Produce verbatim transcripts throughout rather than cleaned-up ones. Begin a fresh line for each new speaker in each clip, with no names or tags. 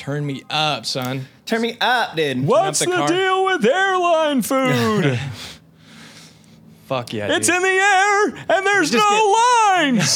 Turn me up, son.
Turn me up, dude.
What's
the
the,
car.
deal with airline food?
Fuck yeah,
It's
dude.
in the air and there's no lines.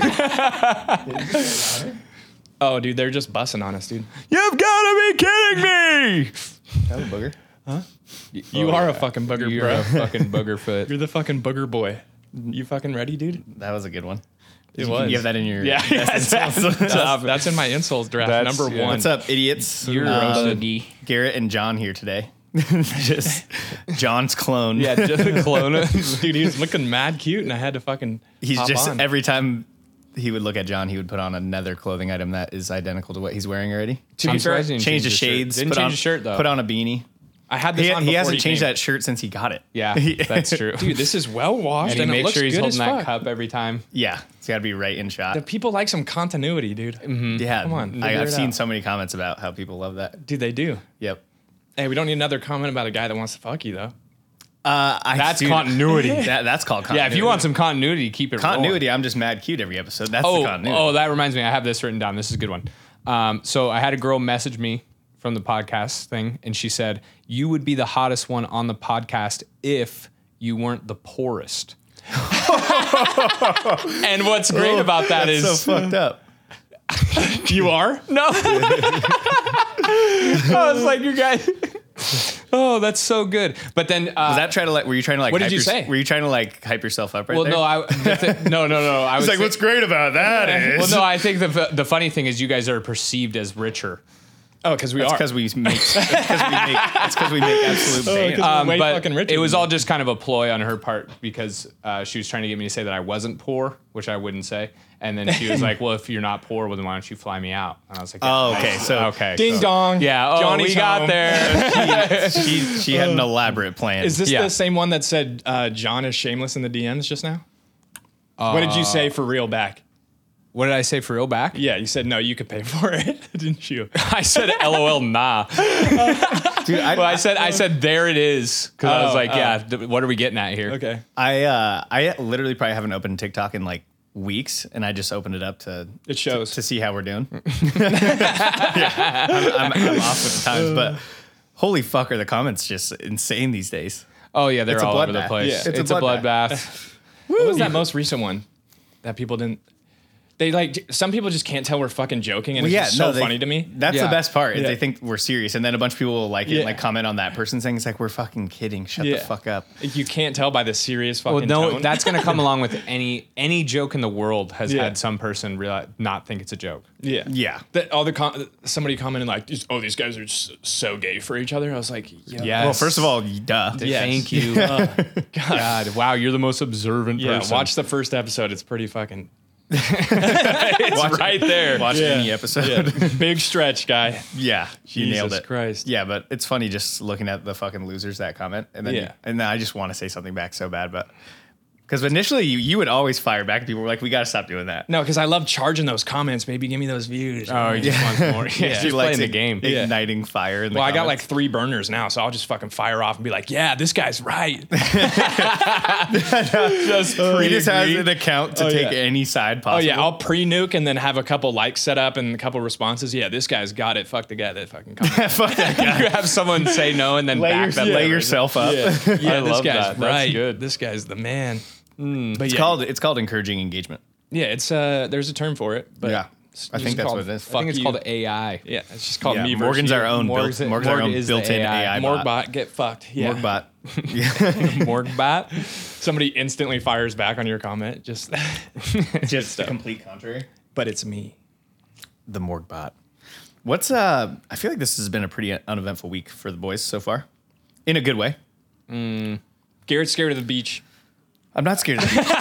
Oh, dude, they're just bussing on us, dude.
You've got to be kidding me.
That was a booger.
You are a fucking booger,
You're
bro.
a fucking booger foot.
You're the fucking booger boy. You fucking ready, dude?
That was a good one.
It
you,
was.
You have that in your.
Yeah,
best
yeah,
insults.
That's, that's in my insults draft.
That's-
number
yeah.
one.
What's up, idiots?
You're
Uh,
boogie.
Garrett and John here today. Just John's clone.
Yeah, just a clone.
Dude, he was looking mad cute, and I had to fucking.
He's
hop
just
on.
every time he would look at John, he would put on another clothing item that is identical to what he's wearing already.
To
I'm
be fair,
surprised he didn't
Change the
his shirt.
shades.
Didn't
put
change
on,
the shirt though.
Put on a beanie.
I had this
He,
on
he
before
hasn't changed
came.
that shirt since he got it.
Yeah, that's true.
Dude, this is well washed,
and
and,
he
it
makes
looks
sure he's
good
holding
as
that
fuck.
cup every time.
Yeah, it's got to be right in shot.
The people like some continuity, dude.
Yeah,
Come on,
I,
figure
I've
it
seen
out.
so many comments about how people love that.
Dude, they do.
Yep.
Hey, we don't need another comment about a guy that wants to fuck you, though.
Uh, I,
That's
dude,
continuity.
That, that's called
Yeah,
continuity.
if you want some continuity, keep it
continuity, I'm just mad cute every episode. That's
rolling.
the
Oh,
continuity.
oh, that reminds me. I have this written down. This is a good one. Um, so I had a girl message me from the podcast thing, and she said, "You would be the hottest one on the podcast if you weren't the poorest." And what's great about that
that's
is
so fucked up.
You are?
no. I was like, you guys. Oh, that's so good. But then, uh,
Was that trying to like? Were you trying to like?
What did
hype
you
your-
say?
Were you trying to like hype yourself up right
well,
there?
no, I the thi- no, no, no. I was
It's like,
say-
what's great about that is.
well, no, I think the the funny thing is you guys are perceived as richer.
Oh, because we
That's
are.
because we make. It's because we make. It's because we make absolute
Oh,
bangers.
'cause-
Um,
way
but
fucking richer
it was
than
all
me.
just kind of a ploy on her part because uh, she was trying to get me to say that I wasn't poor, which I wouldn't say. And then she was like, "Well, if you're not poor, well, then why don't you fly me out?" And I was like,
Oh,
yeah,
okay,
nice.
so-
okay,
Ding
so-
dong.
yeah, oh,
Johnny's
we got
home.
there."
she she had an elaborate plan.
Is this
Yeah.
the same one that said uh, John is shameless in the D Ms just now? what did you say for real back?
What did I say for real back?
Yeah, you said no, you could pay for it, didn't you?
I said, "LOL, nah."
Dude, I,
Well, I said, I said, "There it is," because I was
Oh,
like,
oh.
"Yeah, th- what are we getting at here?"
Okay.
I uh I literally probably haven't opened TikTok in like weeks, and I just opened it up to
It shows.
to see how we're doing. yeah, I'm, I'm, I'm off with the times, but holy fuck, are the comments just insane these days?
Oh yeah, they're
It's a
all over the
bloodbath.
place.
Yeah.
It's,
It's a
a
bloodbath.
bloodbath.
What was that most recent one that people didn't? They like some people just can't tell we're fucking joking, and
Well,
it's
yeah,
just
no,
so
they-
funny to me.
That's
Yeah.
the best part. Is
Yeah.
they think we're serious, and then a bunch of people will like it,
Yeah.
and like comment on that person's thing. It's like we're fucking kidding. Shut
Yeah.
the fuck up.
You can't tell by the serious fucking
Well, no,
tone.
that's going to come along with any any joke in the world has
Yeah.
had some person realize, not think it's a joke.
yeah,
Yeah.
That all the com- somebody commented like, "Oh, these guys are just so gay for each other." I was like, yeah,
Yes.
Well, first of all, duh.
Yes.
Thank you. God, wow, you're the most observant
yeah.
person.
Watch the first episode; it's pretty fucking. it's
Watch-
right there.
Watch
Yeah.
any episode.
Yeah. Big stretch, guy.
Yeah, you
Jesus
nailed it.
Christ.
Yeah, but it's funny just looking at the fucking losers that comment, and then
Yeah.
and then I just want to say something back so bad, but because initially you, you would always fire back, and people were like, "We got to stop doing that."
No, because I love charging those comments. Maybe give me those views.
Oh, he just wants more. Yeah,
She
just
likes
playing the
ig-
game.
igniting fire. In the
well, I got like
comments.
three burners now, so I'll just fucking fire off and be like, "Yeah, this guy's right."
Just
he just has an account to
Oh,
take
yeah.
any side
Oh
possible.
yeah, I'll pre-nuke and then have a couple likes set up and a couple responses. Yeah, this guy's got it. Fuck the guy that fucking commented.
Fuck that guy.
You have someone say no and then
Lay,
back
your-
that
lay
up.
yourself up.
yeah, yeah
I
this
love
guy's
that. That's
right.
good.
This guy's the man. But
It's
yeah,
called it's called encouraging engagement.
yeah, it's uh, there's a term for it. But
Yeah.
it's
I
just
think that's
called
what it is.
I
Fuck
think it's
you.
called A I.
Yeah, it's just called
Yeah,
me.
Morgan's
versus
our
you.
own
Morg's-
built, Morgan's our
Morg
own
is the
built-in
A I.
A I bot.
Morgbot, get fucked. Yeah.
Morgbot. Yeah.
Morgbot.
Somebody instantly fires back on your comment. Just,
Just the complete contrary.
but it's me.
The Morgbot. What's uh? I feel like this has been a pretty uneventful week for the boys so far, in a good way.
Garrett's scared of the beach.
I'm not scared of it.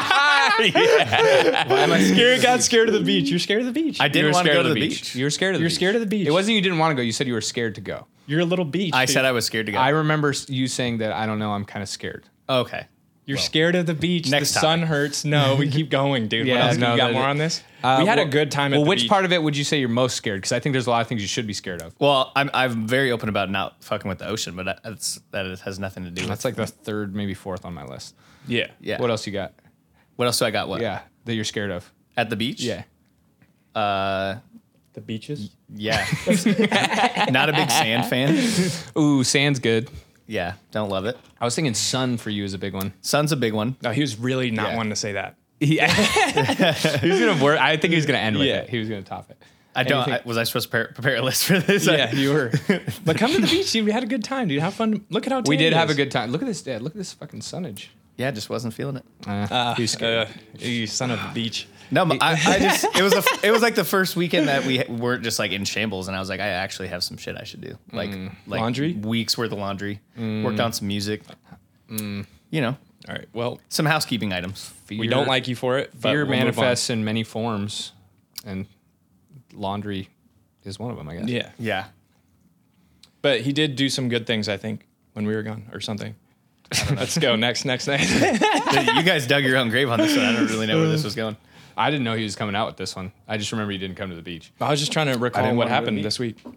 Garrett got scared of the beach. You're scared of the beach.
I
You were
didn't want to
scared
go
of
to
the
the
beach.
beach.
You were scared of the
You're
beach.
scared of the beach.
It wasn't you didn't want to go. You said you were scared to go.
You're a little beach.
I
dude.
said I was scared to go.
I remember you saying that. I don't know. I'm kind of scared.
okay.
You're scared of the beach.
Next
the
topic.
sun hurts. No, we keep going, dude. what
Yeah,
else?
no,
you got
that-
more on this?
Uh,
we had
well-
a good time at
Well,
the
which
beach.
part of it would you say you're most scared? Because I think there's a lot of things you should be scared of.
Well, I'm I'm very open about not fucking with the ocean, but that- that's that it has nothing to do with.
That's like the third, maybe fourth on my list.
Yeah.
yeah.
What else you got?
What else do I got? What?
Yeah, that you're scared of.
At the beach?
Yeah.
Uh,
The beaches.
Yeah. Not a big sand fan.
Ooh, sand's good.
Yeah, don't love it.
I was thinking sun for you is a big one.
Sun's a big one.
No, he was really not
Yeah.
wanting to say that.
Yeah. he was gonna work. I think he was gonna end with
Yeah.
it. He was gonna top it.
I don't.
Anything-
I, was I supposed to prepare, prepare a list for this?
Yeah, you were. But come to the beach, dude. We had a good time, dude. Have fun. Look at how tan
We did
he
have a
is.
good time. Look at this, Dad. Look at this fucking sunnage.
yeah, just wasn't feeling it.
Uh, he's scared.
Uh, you son of a beach.
No, but I, I just it was a, it was like the first weekend that we weren't just like in shambles, and I was like, I actually have some shit I should do, like like
Laundry?
weeks worth of laundry, worked on some music, you know,
All right. Well,
some housekeeping items.
Fear,
we don't like you for it. But
fear
we'll move on.
manifests in many forms, and laundry is one of them, I guess.
Yeah,
Yeah,
but he did do some good things, I think, when we were gone or something. Let's go next, next, next.
you guys dug your own grave on this one. I don't really know where this was going.
I didn't know he was coming out with this one. I just remember he didn't come to the beach.
I was just trying to recall
didn't
what
wanna
happened
really-
this week.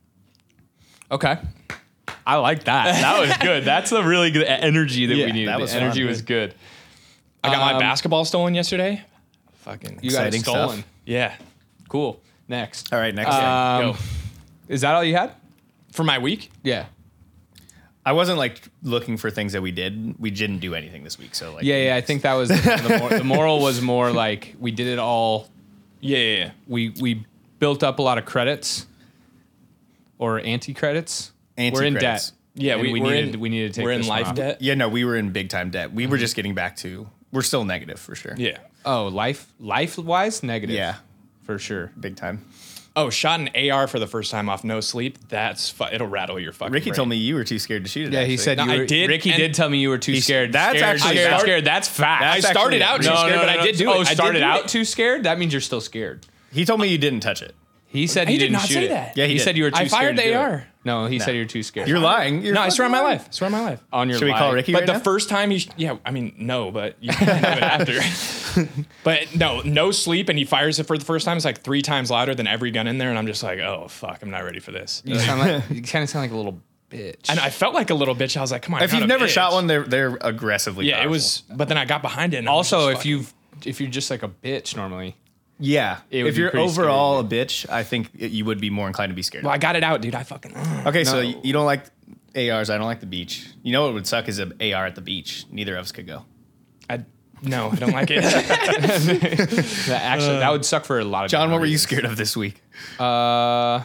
Okay. I like that. That was good. That's the really good energy that
Yeah,
we needed.
that
The
was
energy
fun.
was good.
I got my
Um,
basketball stolen yesterday. Fucking
You got it
Exciting
stolen.
stuff.
yeah.
Cool. Next.
All right, next.
Um,
Go.
Is that all you had?
For my week,
Yeah.
I wasn't like looking for things that we did. We didn't do anything this week, so like
Yeah, yeah. I think that was the, mor- the moral was more like we did it all.
yeah, yeah, yeah.
We we built up a lot of credits or anti credits. We're in
Anti-credits.
debt.
Yeah,
And
we,
we
we're
needed
in,
we needed to take
we're in
this one
life
off.
debt.
Yeah, no, we were in big time debt. We were just getting back to. We're still negative for sure.
Yeah.
Oh, life life wise negative.
Yeah,
for sure.
big time.
Oh, shot an A R for the first time off no sleep. That's fu- it'll rattle your fucking.
Ricky
brain.
told me you were too scared to shoot it.
Yeah, he
actually.
said
No,
you
I
were,
did,
Ricky
and-
did tell me you were too
He's-
scared.
that's
scared,
actually-
scared,
start-
scared. That's fact.
That's
I started
actually-
out too
no,
scared,
no,
but
no,
I
no.
did do
oh,
it. I did
started
do
out
it.
too scared. That means you're still scared.
He told me you didn't touch it.
He said
He
you
did
didn't
not
shoot
say
it.
that.
Yeah, he
he
did.
said you were too
I
scared.
fired
to
the
do
A
it.
R.
No, he said you were too scared.
You're lying. You're
No, I swear on my
fucking
life. Swear on my life.
on your
Should we
life.
call Ricky
But
right
the
now?
first time he, sh- yeah, I mean, no, but you can have it after. But no, no sleep, and he fires it for the first time. It's like three times louder than every gun in there, and I'm just like, oh fuck, I'm not ready for this.
You sound like you kind of sound like a little bitch.
And I felt like a little bitch. I was like, come on.
If
I'm
you've
not a
never
bitch.
shot one, they're they're aggressively.
yeah, it
powerful.
was. But then I got behind it. And I was
also,
just
if
fucking-
you've if you're just like a bitch normally,
Yeah,
It would
if
be
you're
pretty
overall
scary.
a bitch, I think it- you would be more inclined to be scared.
well, I got it out, dude. I fucking.
Okay, so
No.
y- you don't like A Rs. I don't like the beach. You know what would suck is an A R at the beach. Neither of us could go.
I no, I don't like it.
that actually that would suck for a lot of.
John,
different
what were you
reasons.
scared of this week?
Uh,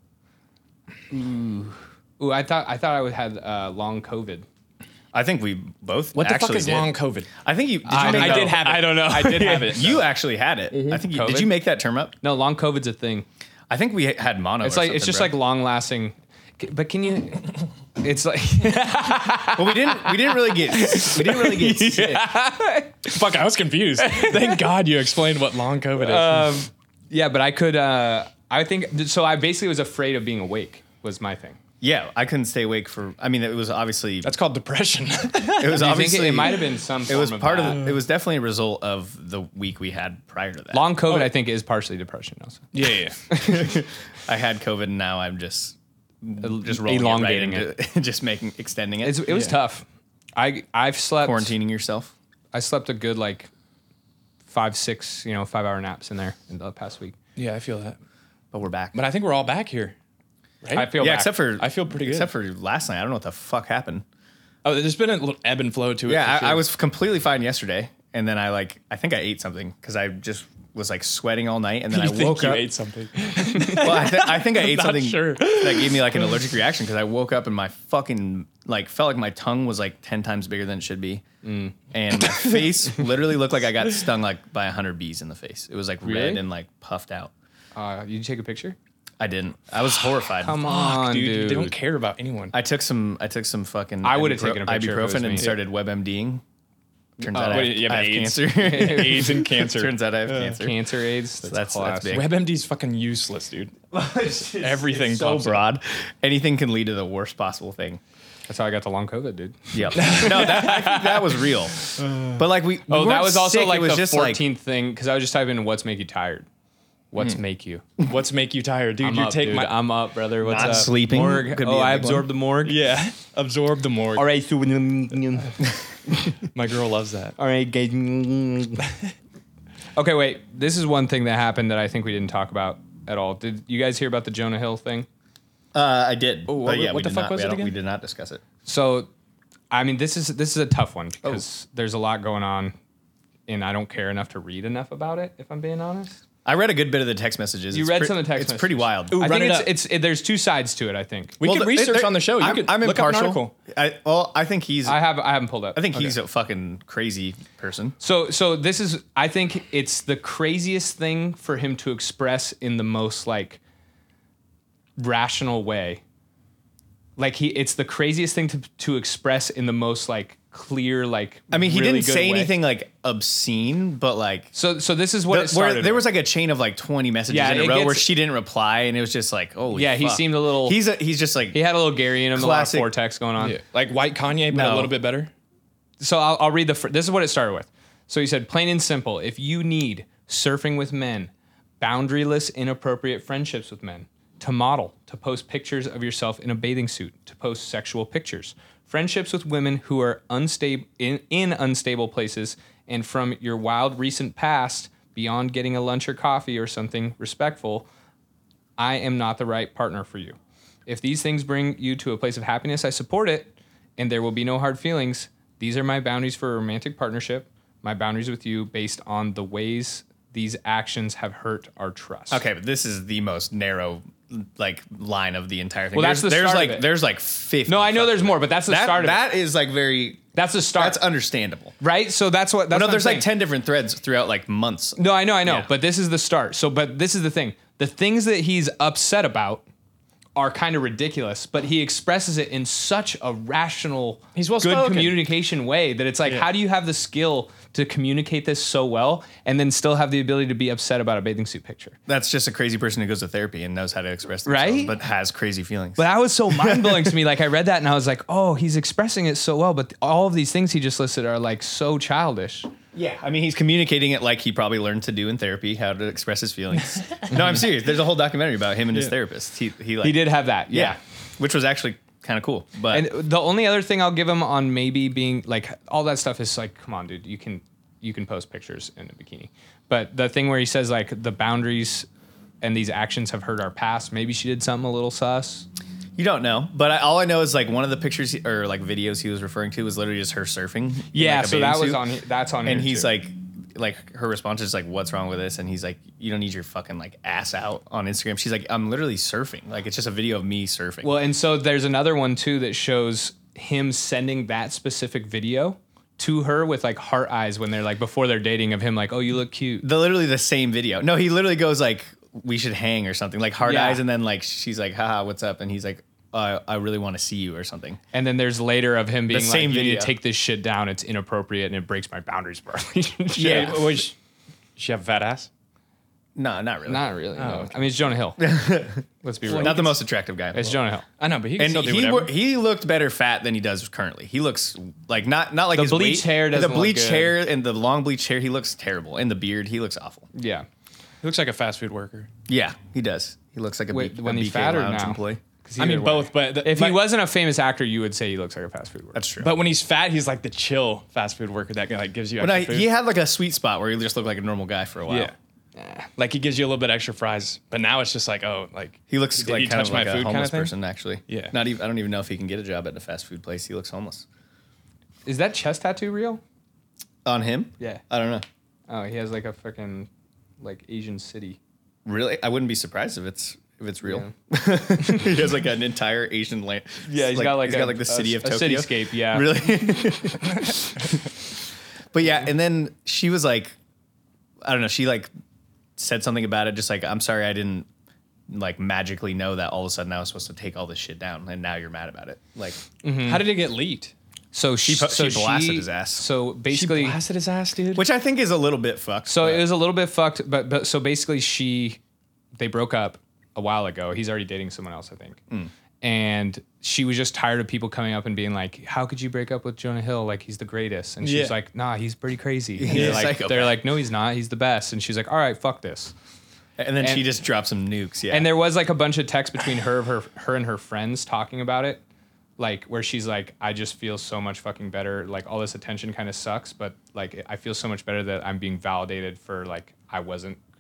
ooh, ooh, I thought I thought I would had uh, long COVID.
I think we both
What the
actually
fuck is
did.
long COVID?
I think you. Did you
I
make
don't
I
that-
did have it.
I don't know.
I did have it.
You actually had it. I think. You, did
COVID?
you make that term up?
No, long COVID's a thing.
I think we had mono.
It's
or
like it's
something,
just
bro.
like long lasting. But can you? It's like
Well, we didn't. We didn't really get. We didn't really get sick.
Fuck, I was confused. Thank God you explained what long COVID is.
um, yeah, but I could. Uh, I think so. I basically was afraid of being awake. Was my thing.
Yeah, I couldn't stay awake for. I mean, it was obviously.
That's called depression.
It was
Do you think
obviously.
it, it might have been some.
It
Form
was
of
part
that.
of. The, it was definitely a result of the week we had prior to that.
long COVID. I think is partially depression also.
yeah, yeah, yeah.
I had COVID, and now I'm just just rolling
elongating
it, right into, just making extending it.
It's, it was
Yeah.
tough. I I've slept.
quarantining yourself.
I slept a good like five six you know five hour naps in there in the past week.
Yeah, I feel that.
But we're back.
But I think we're all back here. Right?
I feel
yeah,
back.
except for
I feel pretty good.
Except for last night, I don't know what the fuck happened.
Oh, there's been a little ebb and flow to it.
Yeah,
for
I, I
sure.
was completely fine yesterday, and then I like I think I ate something because I just was like sweating all night, and then
You
I
think
woke
you
up.
ate something?
Well, I, th- I think I ate
Not
something
sure.
that gave me like an allergic reaction because I woke up and my fucking like felt like my tongue was like ten times bigger than it should be,
Mm.
and my face literally looked like I got stung like by a hundred bees in the face. It was like red
Really?
and like puffed out.
Uh, did you take a picture?
I didn't. I was horrified.
Come on,
dude,
dude.
they don't care about anyone.
I took some. I took some fucking.
I would've
ibupro-
taken a picture if it was
ibuprofen
me.
and started WebMDing. Turns
Oh,
out I
what,
have,
you have
I have
AIDS?
cancer.
AIDS and cancer.
Turns out I have cancer.
Cancer AIDS. That's,
that's-
class.
that's big.
WebMD's fucking useless, dude. Everything
so
pops up.
broad. Anything can lead to the worst possible thing.
That's how I got the long COVID, dude.
Yep. no, that I think that was real. But like we. we
Oh, that
weren't
was also
sick,
like
it was
the
just like
fourteenth thing because I was just typing in "What's make you tired." What's make you?
What's make you tired, dude?
I'm
you
up,
take
dude.
my
I'm up, brother. What's
Not
up?
sleeping
Morgue.
could be
Oh,
a
I
big
absorbed the morgue.
yeah. Absorb the morgue.
All right, so
My girl loves that.
all right, guys. Okay, wait. This is one thing that happened that I think we didn't talk about. at all. Did you guys hear about the Jonah Hill thing?
Uh, I did.
Oh,
but
what-
yeah,
what
we
the
did
fuck
not,
was
we
it
don't-
again?
We did not discuss it.
So, I mean, this is this is a tough one because
Oh.
there's a lot going on, and I don't care enough to read enough about it. If I'm being honest,
I read a good bit of the text messages.
You
It's
read
pre-
some of the text
It's pretty
messages.
wild.
Ooh,
I
run
think
it
it's
up.
it's it, there's two sides to it. I think
We
Well,
could
the-
research
there-
on the show. You
I'm,
could
I'm
look up an
impartial.
article.
I, well, I think he's.
I
I,
have I haven't pulled up.
think
Okay.
he's a fucking crazy person.
So so this is I think it's the craziest thing for him to express in the most like rational way. Like he it's the craziest thing to to express in the most like clear like
I mean, he
really
didn't
good
say
way.
anything like obscene, but like
So so this is what
the-
it
where
started.
there
with.
was like a chain of like twenty messages
Yeah,
in a
it
row where
gets-
she didn't reply, and it was just like, oh
Yeah, he seemed a little-
He's a, he's just like
He had a little Gary in him,
Classic-
a lot of vortex going on.
Yeah. Like white Kanye, but
No.
a little bit better.
So I'll, I'll read the. Fir- this is what it started with. So he said, plain and simple. If you need surfing with men, boundaryless, inappropriate friendships with men, to model, to post pictures of yourself in a bathing suit, to post sexual pictures, friendships with women who are unstable in, in unstable places, and from your wild recent past, beyond getting a lunch or coffee or something respectful, I am not the right partner for you. If these things bring you to a place of happiness, I support it, and there will be no hard feelings. These are my boundaries for a romantic partnership, my boundaries with you based on the ways these actions have hurt our trust.
okay, but this is the most narrow like line of the entire thing.
Well, that's
there's,
the
there's
start of
like
it.
there's like fifty.
No, I know there's
fucking-
more, but that's the
that,
start of it.
That is like very.
That's the start.
That's understandable.
right? So that's what that's
no,
what I'm
there's like
saying.
ten different threads throughout like months.
No, I know, I know,
Yeah.
but this is the start. So, but this is the thing: the things that he's upset about are kind of ridiculous, but he expresses it in such a rational,
He's well
good
spoken.
communication way that it's like,
Yeah.
how do you have the skill to communicate this so well and then still have the ability to be upset about a bathing suit picture?
That's just a crazy person who goes to therapy and knows how to express themselves,
Right?
but has crazy feelings.
But that was so mind blowing to me. Like I read that and I was like, oh, he's expressing it so well, but all of these things he just listed are like so childish.
Yeah, I mean, he's communicating it like he probably learned to do in therapy, how to express his feelings. No, I'm serious. There's a whole documentary about him and his
Yeah.
therapist. He he like
He did have that,
yeah,
yeah.
which was actually kind of cool. But
And the only other thing I'll give him on maybe being like all that stuff is like, come on, dude, you can you can post pictures in a bikini. But the thing where he says like the boundaries and these actions have hurt our past, maybe she did something a little sus.
you don't know. But I, all I know is like one of the pictures he, or like videos he was referring to was literally just her surfing. in,
Yeah,
like, a
so that
bathing
was
suit.
on he- that's on
And
here,
he's
too.
like, like her response is like, "What's wrong with this?" And he's like, "You don't need your fucking like ass out on Instagram." She's like, "I'm literally surfing. Like it's just a video of me surfing."
Well, and so there's another one too that shows him sending that specific video to her with like heart eyes when they're like before they're dating of him like, oh, you look cute.
the literally the same video. No, he literally goes like, "We should hang" or something like hard
Yeah.
eyes, and then like she's like, "Haha, what's up?" And he's like, uh, "I really want to see you" or something.
And then there's later of him being like,
same
you need
video.
to take this shit down. It's inappropriate and it breaks my boundaries for our relationship.
Yeah.
Was she have a fat ass?
No, not really.
Not really. no.
okay.
I mean, it's Jonah Hill. Let's be real.
not the most attractive guy. in the
It's
world.
Jonah Hill.
I know, but he can
And
still do
he
whatever.
wo- he looked better fat than he does currently. He looks like not not like
The
his
bleached
weight.
hair
The
doesn't look
bleached
good.
hair and the long bleached hair. He looks terrible. And the beard, he looks awful.
Yeah.
He looks like a fast food worker.
Yeah, he does. He looks like a,
Wait,
B,
when
a
he's
B K
fat or
Lounge
now?
employee.
'Cause
I mean,
either way.
both, but the,
If
but,
he wasn't a famous actor, you would say he looks like a fast food worker.
That's true.
but when he's fat, he's like the chill fast food worker that like gives you
But
extra
I,
food.
he had like a sweet spot where he just looked like a normal guy for a while.
Yeah. Like he gives you a little bit extra fries, but now it's just like, oh, like
He looks
did
like
you
kind
touch
of
my
like a
food kind
homeless
of thing?
person, actually.
Yeah.
Not even. I don't even know if he can get a job at a fast food place. He looks homeless.
Is that chest tattoo real?
On him?
Yeah.
I don't know.
Oh, he has like a freaking like Asian city.
Really, I wouldn't be surprised if it's if it's real. He has like an entire Asian land.
Yeah, he's got like
he's
a,
got like the
a-
city of
a
Tokyo.
cityscape. Yeah.
Really? But yeah, and then she was like, I don't know, she like said something about it, just like, I'm sorry I didn't like magically know that all of a sudden I was supposed to take all this shit down and now you're mad about it. Like
How did it get leaked?
So she,
po-
so
she blasted his ass.
So basically,
she blasted his ass, dude.
which I think is a little bit fucked.
so
but-
it was a little bit fucked. But but so basically, she they broke up a while ago. He's already dating someone else, I think.
Hmm.
And she was just tired of people coming up and being like, "How could you break up with Jonah Hill? Like he's the greatest." And she's
Yeah.
like, "Nah, he's pretty crazy." And
He's
they're
a
like,
psychopath.
they're like, "No, he's not. He's the best." And she's like, "All right, fuck this."
and then she
and-
just dropped some nukes. Yeah.
And there was like a bunch of texts between her, her, her and her friends talking about it, like where she's like, "I just feel so much fucking better. Like all this attention kind of sucks, but like I feel so much better that I'm being validated for like I wasn't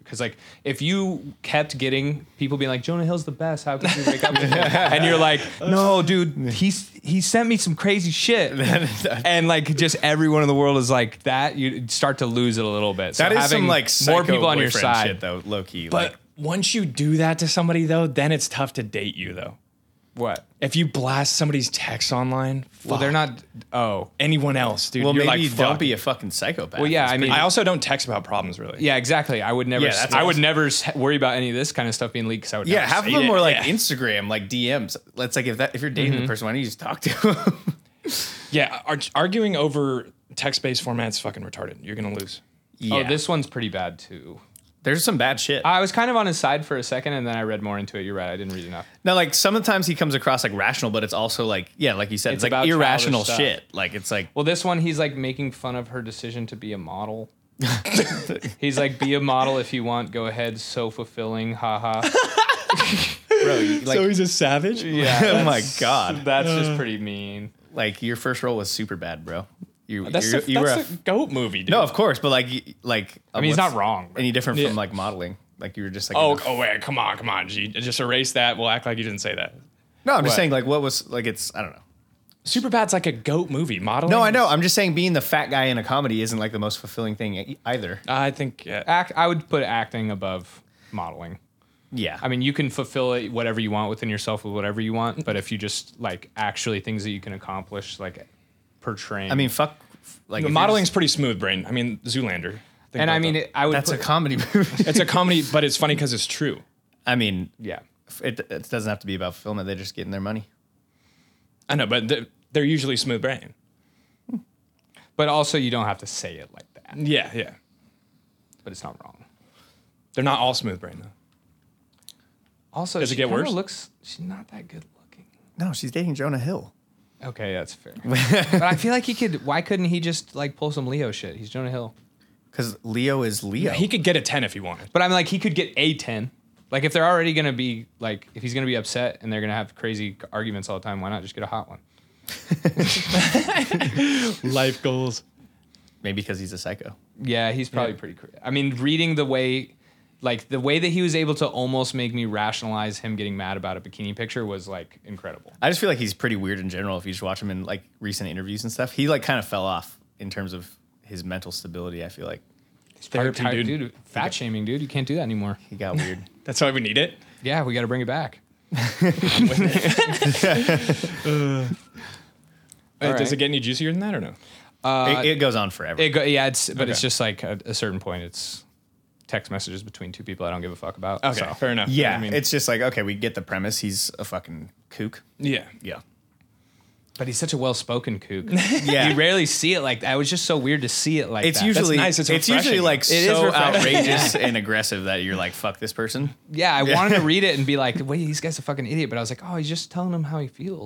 Because like if you kept getting people being like Jonah Hill's the best, how could you break up with him? And you're like, no, dude, he's he sent me some crazy shit, and like just everyone in the world is like that. You start to lose it a little bit. So
That is
having
some like
more
psycho
people on your
boyfriend
side,
shit, though, low key.
But
like,
once you do that to somebody though, then it's tough to date you though.
what?
If you blast somebody's text online,
Well, they're
fuck.
not. Oh,
anyone else, dude.
well,
you're
maybe
like,
don't
fuck.
be a fucking psychopath.
Well, yeah,
It's
I mean-
I also don't text about problems really.
yeah, exactly. I would never.
Yeah, that's
I would
awesome.
never s- worry about any of this kind of stuff being leaked because I would.
Yeah,
never
half of
say
them
it.
were like
yeah.
Instagram, like D Ms. Let's like if that if you're dating
Mm-hmm.
the person, why don't you just talk to them?
Yeah, ar- arguing over text-based formats fucking retarded. You're gonna lose.
yeah.
Oh, this one's pretty bad too.
There's some bad shit.
I was kind of on his side for a second, and then I read more into it. You're right. I didn't read enough.
Now, like sometimes he comes across like rational, but it's also like yeah, like you said,
It's
it's,
about
like
childish
irrational
stuff.
shit. Like it's like
Well, this one, he's like making fun of her decision to be a model. He's like, be a model if you want. Go ahead. So fulfilling. Haha.
bro, you, like
he's a savage.
Yeah.
oh my
that's-
god,
That's just pretty mean.
like your first role was super bad, bro. You
That's
you're-
the,
you were
that's
a,
the goat movie, dude.
no, of course, but like y- like
I mean, he's
what's
not wrong.
Any different
Yeah.
from like modeling? Like you were just like
Oh,
in the-
oh wait, come on, come on, G. Just erase that. We'll act like you didn't say that.
no, I'm just
what?
saying like what was like it's I don't know.
Superbad's like a goat movie. Modeling.
No, I know.
is-
I'm just saying being the fat guy in a comedy isn't like the most fulfilling thing e- either.
I think. Yeah.
Act. I would put acting above modeling.
Yeah,
I mean, you can fulfill it whatever you want within yourself with whatever you want, but if you just like actually things that you can accomplish, like portraying.
I mean, fuck. Like if you're
Modeling's pretty smooth, brain. I mean, Zoolander. Think
and
about
I mean,
that.
it, I would.
just- that's
put,
a comedy movie.
it's a comedy, but it's funny because it's true.
I mean,
yeah.
it, it doesn't have to be about fulfillment. They're just getting their money.
I know, but they're, they're usually smooth brain.
But also, you don't have to say it like that.
Yeah, yeah.
But it's not wrong.
They're not all smooth brain though.
Also,
Does it
she
get
kinda
worse?
Looks. She's not that good looking.
No, she's dating Jonah Hill.
Okay, that's fair. But I feel like he could. Why couldn't he just like pull some Leo shit? He's Jonah Hill.
Because Leo is Leo.
He could get a ten if he wanted.
But I'm like, he could get a ten. Like, if they're already gonna be like, if he's gonna be upset and they're gonna have crazy arguments all the time, why not just get a hot one?
Life goals.
Maybe because he's a psycho.
Yeah, he's probably
Yeah.
pretty crazy. I mean, reading the way, like the way that he was able to almost make me rationalize him getting mad about a bikini picture was like incredible.
I just feel like he's pretty weird in general. If you just watch him in like recent interviews and stuff, he like kind of fell off in terms of his mental stability. I feel like
Therapy,
Tired-
dude.
Fat shaming, dude. You can't do that anymore.
he got weird.
That's why we need it.
Yeah, we got to bring it back.
Uh,
All
Does
right.
it get any juicier than that or no?
Uh,
it, it goes on forever.
It go, yeah, it's but it's
Okay.
just like at a certain point, it's text messages between two people I don't give a fuck about.
Okay,
so.
fair enough.
yeah,
I mean,
it's just like okay, we get the premise. He's a fucking kook.
yeah.
Yeah,
But he's such a well-spoken kook.
yeah.
You rarely see it like that. It was just so weird to see it like
It's
that.
usually
nice, it's
it's usually
refreshing.
like
It is
so
refreshing.
outrageous and aggressive that you're like fuck this person.
Yeah, I wanted to read it and be like, wait, this guy's a fucking idiot. But I was like, oh, he's just telling him how he feels.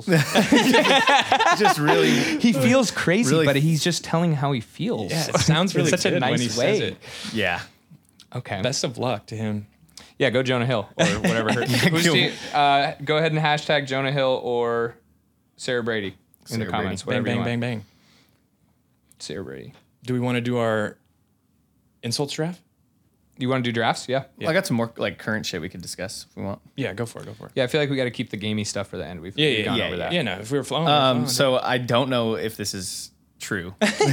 Just really.
He feels crazy,
Really-
but he's just telling how he feels.
Yeah, it sounds
In
really
such a
good
nice
when he
way.
says it.
Yeah.
Okay.
Best of luck to him.
yeah, go Jonah Hill or whatever. Her, who's
Cool.
the- uh, go ahead and hashtag Jonah Hill or Sarah Brady in
Sarah
the comments.
Bang,
Whatever you
bang,
want.
bang, bang.
Sarah Brady.
Do we want to do our insults draft?
You want to do drafts? Yeah.
Well, I got some more like current shit we could discuss if we want.
Yeah, go for it. Go for it.
Yeah, I feel like we got to keep the gamey stuff for the end. We've,
Yeah,
we've
yeah,
gone
yeah,
over
yeah.
that.
Yeah, no. If we were flowing,
Um,
we're flowing.
so I don't know if this is true.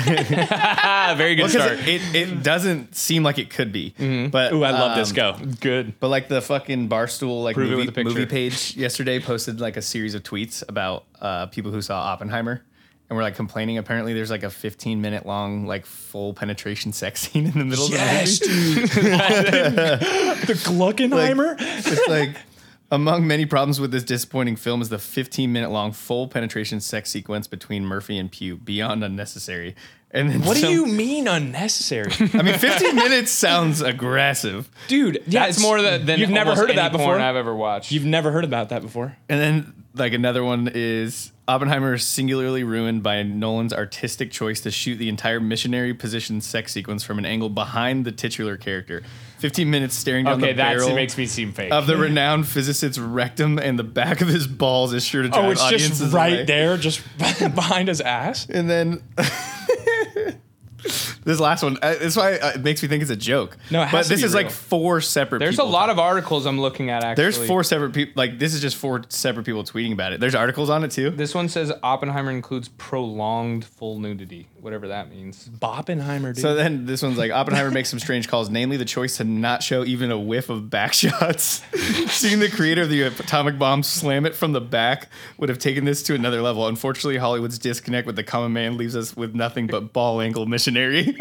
Ah, very good
Well, 'cause
start.
it, it, it doesn't seem like it could be. But
Ooh, I love this.
um,
Go.
Good.
But like the fucking Barstool like
Prove it
movie,
with a picture.
movie page yesterday posted like a series of tweets about uh, people who saw Oppenheimer and were like complaining. Apparently, there's like a fifteen minute long like full penetration sex scene in the middle
Yes,
of the movie.
dude. the Gluckenheimer.
It's like among many problems with this disappointing film is the fifteen minute long full penetration sex sequence between Murphy and Pugh beyond unnecessary. And then
What do
some-
you mean unnecessary,
I mean, fifteen minutes sounds aggressive.
dude? Yeah,
That's
it's-
more than, than
you've never
almost
heard of
any
that before.
porn I've ever watched.
You've never heard about that before.
And then like another one is Oppenheimer is singularly ruined by Nolan's artistic choice to shoot the entire missionary position sex sequence from an angle behind the titular character. fifteen minutes staring down
okay,
the
that
barrel
makes me seem fake.
of the renowned physicist's rectum and the back of his balls is sure to drive
Oh, it's
audiences
just right
away.
there, just behind his ass.
And then This last one, uh, that's why uh, it makes me think it's a joke.
No, it has
but
to
this
be
is
real.
like four separate.
There's
people
a lot of articles I'm looking at. Actually,
There's four separate people. Like this is just four separate people tweeting about it. There's articles on it too.
This one says Oppenheimer includes prolonged full nudity, whatever that means.
Boppenheimer, dude.
So then this one's like Oppenheimer makes some strange calls, namely the choice to not show even a whiff of back shots. Seeing the creator of the atomic bomb slam it from the back would have taken this to another level. Unfortunately, Hollywood's disconnect with the common man leaves us with nothing but ball ankle missionary.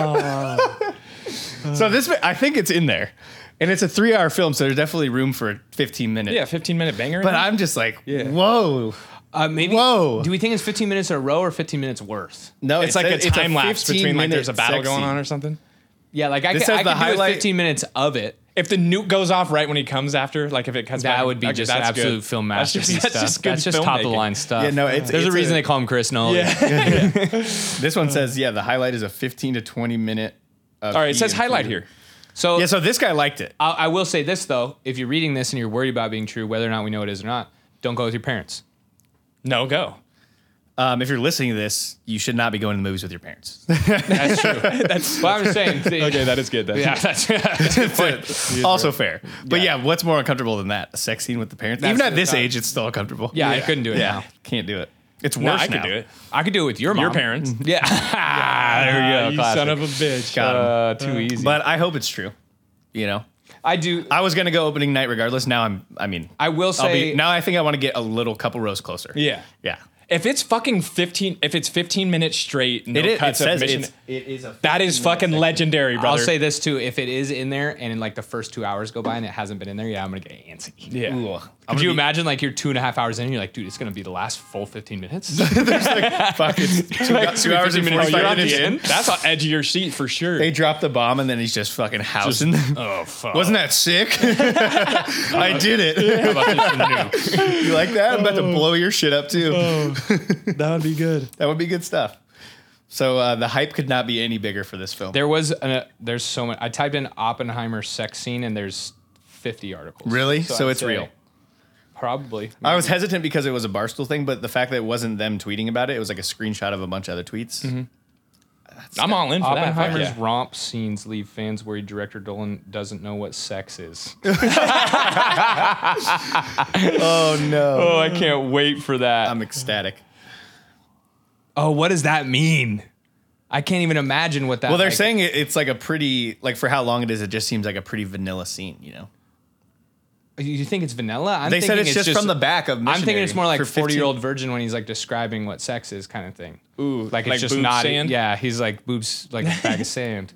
So this, I think it's in there. And it's a three hour film, so there's definitely room for a fifteen minute.
yeah, fifteen minute banger.
But I'm just like,
Yeah.
whoa.
Uh, maybe.
Whoa.
Do we think it's fifteen minutes in a row or fifteen minutes worth?
No,
it's like a
it's
time lapse between like there's a
fifteen-minute
battle
sex
going
scene.
on or something.
Yeah, like I
This
could,
has
I
the
could do with
highlight-
fifteen minutes of it.
If the nuke goes off right when he comes after, like if it cuts back,
That would be
okay,
just
that's
absolute
good.
film
That's just-
masterpiece
that's
stuff.
just good
That's just top of the
filmmaking.
line stuff.
Yeah, no, it's-
There's
it's
a reason
a-
they call him Chris Nolan.
Yeah.
This one says, yeah, the highlight is a fifteen to twenty minute.
All right, it says highlight here.
So
Yeah, so this guy liked it.
I, I will say this though: if you're reading this and you're worried about being true, whether or not we know it is or not, don't go with your parents.
No, go.
Um, if you're listening to this, you should not be going to the movies with your parents.
That's true. That's what I'm saying.
Okay, that is good. Then.
Yeah, that's, that's a good point.
Also fair. But yeah. what's more uncomfortable than that? A sex scene with the parents?
That's
Even at
the
this
time.
age, it's still uncomfortable.
Yeah, I couldn't do it
Yeah,
now.
can't do it. It's worse
No, I could
now.
do it.
I could do it with your mom.
Your parents.
Yeah. there we go.
you
classic.
son of a bitch.
Got him.
Uh, too easy.
But I hope it's true. You know,
I do.
I was gonna go opening night regardless. Now I'm. I mean,
I will
I'll
say.
be, now I think I want to get a little couple rows closer.
Yeah.
Yeah.
If it's fucking fifteen, if it's fifteen minutes straight, no
It, is, it
cuts of
says
mission,
it's, it is a.
that is fucking legendary, brother.
I'll say this too: if it is in there, and in like the first two hours go by and it hasn't been in there, yeah, I'm gonna get antsy.
Yeah.
Ooh,
Could you imagine like you're two and a half hours in, and you're like, dude, it's gonna be the last full fifteen minutes.
Fuck, it's two, two hours and
Oh,
forty-five
you're on
minutes
the
in.
end. That's on edge of your seat for sure.
They drop the bomb and then he's just fucking housing them.
oh fuck.
Wasn't that sick? I did it. You like that? I'm about to blow your shit up too.
that would be good.
That would be good stuff. So uh, the hype could not be any bigger for this film.
There was a, there's so much. I typed in Oppenheimer sex scene, and there's fifty articles.
Really? So
I'd
it's
say
real.
Probably.
I was hesitant because it was a Barstool thing, but the fact that it wasn't them tweeting about it, it was like a screenshot of a bunch of other tweets.
I'm all in for that. Fuck
Oppenheimer's
yeah.
romp scenes leave fans worried director Dolan doesn't know what sex is.
Oh no.
Oh, I can't wait for that.
I'm ecstatic.
oh, what does that mean? I can't even imagine what that.
Well, they're
like,
saying it, it's like a pretty, like for how long it is, it just seems like a pretty vanilla scene, you know?
You think it's vanilla? I'm
They said
thinking
it's just, from the back of
I'm thinking
Missionary
it's more like
for
forty year old virgin when he's like describing what sex is, kind of thing.
Ooh,
Like it's
like
just
boob
not.
sand?
Yeah, he's like boobs, like a bag of sand.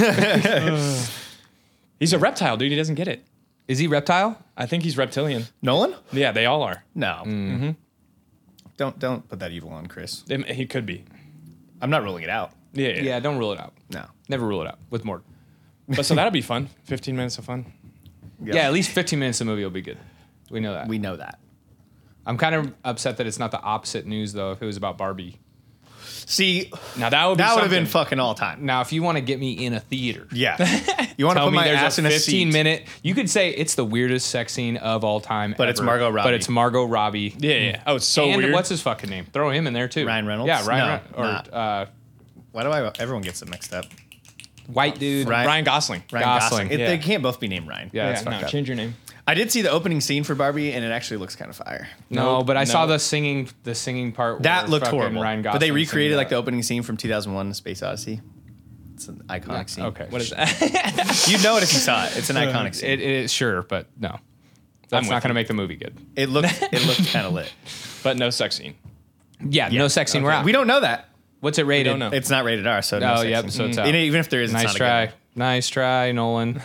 He's a reptile, dude. He doesn't get it.
Is he reptile?
I think he's reptilian.
Nolan?
Yeah, they all are.
No. Don't don't put that evil on Chris.
They- He could be.
I'm not ruling it out.
Yeah, yeah.
Yeah, don't rule it out.
No.
Never rule it out with more.
But so that'll be fun. fifteen minutes of fun.
Yeah, at least fifteen minutes of the movie will be good. We know that.
We know that.
I'm kind of upset that it's not the opposite news though. If it was about Barbie.
See,
Now that would be
that would have been
something.
fucking all time.
Now, if you want to get me in a theater,
Yeah. You want to
tell
put
me
my
there's
ass
a
in a
fifteen
seat.
minute. You could say it's the weirdest sex scene of all time.
But it's
ever,
Margot Robbie.
But it's Margot Robbie.
Yeah, yeah. Oh, it's so
and
weird.
what's his fucking name? Throw him in there too.
Ryan Reynolds?
Yeah, Ryan.
No,
Re- or
not.
uh,
Why do I, everyone gets it mixed up?
white dude.
Ryan-
Ryan Gosling.
Ryan
Gosling,
Gosling. It-
yeah.
They can't both be named Ryan.
Yeah,
Yeah,
that's
no,
fucked up.
change your name.
I did see the opening scene for Barbie, and it actually looks kind of fire.
No,
Nope,
but I saw
no.
the singing. The singing part.
That
where
looked
fucking
horrible.
Ryan
But they
Gosling
recreated
singing
like the
that.
opening scene from two thousand one: Space Odyssey. It's an iconic scene.
Okay.
What is that?
You'd know it if you saw it. It's an iconic scene.
It, it sure, but no, that's
with
not going to
you.
make the movie good.
It looked it looked kind of lit.
But no sex scene.
Yeah, no sex scene. We're out.
We don't know that.
What's it rated?
don't know.
It's not rated R, so no
Oh,
sex
yep,
scene.
so it's out.
And even if there is, it's
Nice
not a
try.
good
Nice try, Nolan.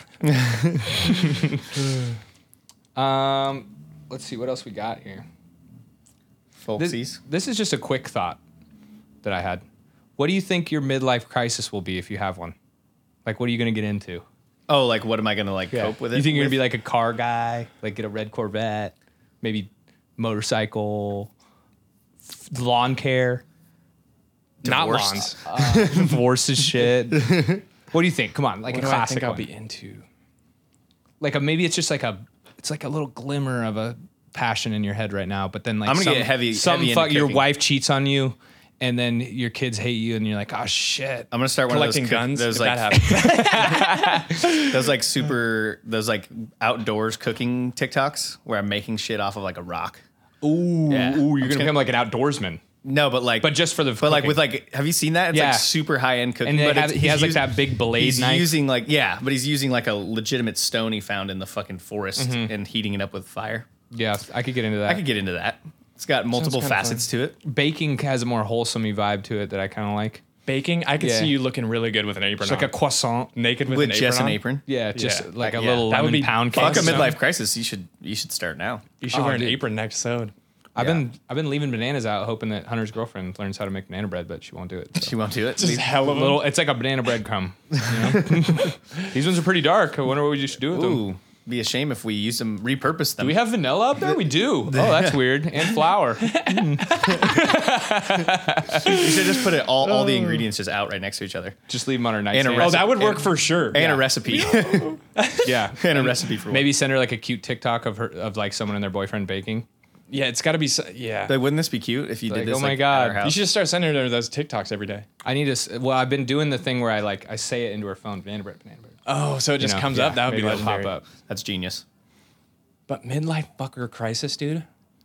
um, let's see what else we got here.
one.
This,
Folksies.
this is just a quick thought that I had. What do you think your midlife crisis will be if you have one? Like, what are you going to get into?
Oh, like what am I gonna like cope with it?
You think you're
with?
going to be like a car guy? Like, get a red Corvette? Maybe motorcycle? f- Lawn care?
Not
Divorced.
lawns.
Divorces shit? What do you think? Come on, like
What
a
do I
classic
think I'll
one.
be into?
Like a maybe it's just like a it's like a little glimmer of a passion in your head right now, but then like
I'm gonna
some,
get heavy-
some
heavy into
fuck your
cooking.
wife cheats on you and then your kids hate you, and you're like, oh shit.
I'm gonna start one
Collecting
of those cook-
guns.
Those
if
like
that happens.
those like super those like outdoors cooking TikToks where I'm making shit off of like a rock.
Ooh,
Yeah.
ooh, you're
I'm
gonna
just
become like an outdoorsman,
No, but like
but just for the.
but like
cooking.
with like have you seen that? It's
Yeah.
like super high end cooking.
And they
but
have-
it's-
he
he's
has, like,
us-
that big blade
he's
knife.
using like yeah, but he's using like a legitimate stone he found in the fucking forest
Mm-hmm.
and heating it up with fire.
yeah, I could get into that.
I could get into that. It's got multiple
kinda
facets to it.
Baking has a more wholesome vibe to it that I kind of like.
Baking, I could
Yeah.
see you looking really good with an apron
It's like
on.
a croissant.
naked with,
With
an apron
just
on.
an apron.
Yeah, just
Yeah.
like a
Yeah.
little
That would
lemon
be
pound
Fuck
cake.
a
Awesome.
midlife crisis. You should you should start now.
You should
Oh,
wear an
dude.
apron next sewed.
I've
Yeah.
been I've been leaving bananas out, hoping that Hunter's girlfriend learns how to make banana bread, but she won't do it. So.
She won't do it.
Just hell of a
Little, it's like a banana bread crumb. You know? These ones are pretty dark. I wonder what we should do with them.
Ooh, be a shame if we use them, repurpose them.
Do we have vanilla up there? We do. Oh, that's weird. And flour.
We should just put it all, all the ingredients just out right next to each other.
Just leave them on our
And
nightstand.
a
Oh, that would work
And-
for sure.
And a recipe.
yeah.
and a recipe for
Maybe send her like a cute TikTok of her of like someone and their boyfriend baking.
Yeah, it's got to be. so- Yeah,
But wouldn't this be cute if you
Like,
did this?
oh my
like,
God.
at our
You
you
house?
should just start sending her those TikToks every day.
I need to. s- Well, I've been doing the thing where I like I say it into her phone, banana bread, banana bread.
Oh, so it just
You know,
comes
yeah,
up. That would be
maybe it'll
legendary.
pop up.
That's genius.
But midlife fucker crisis, dude.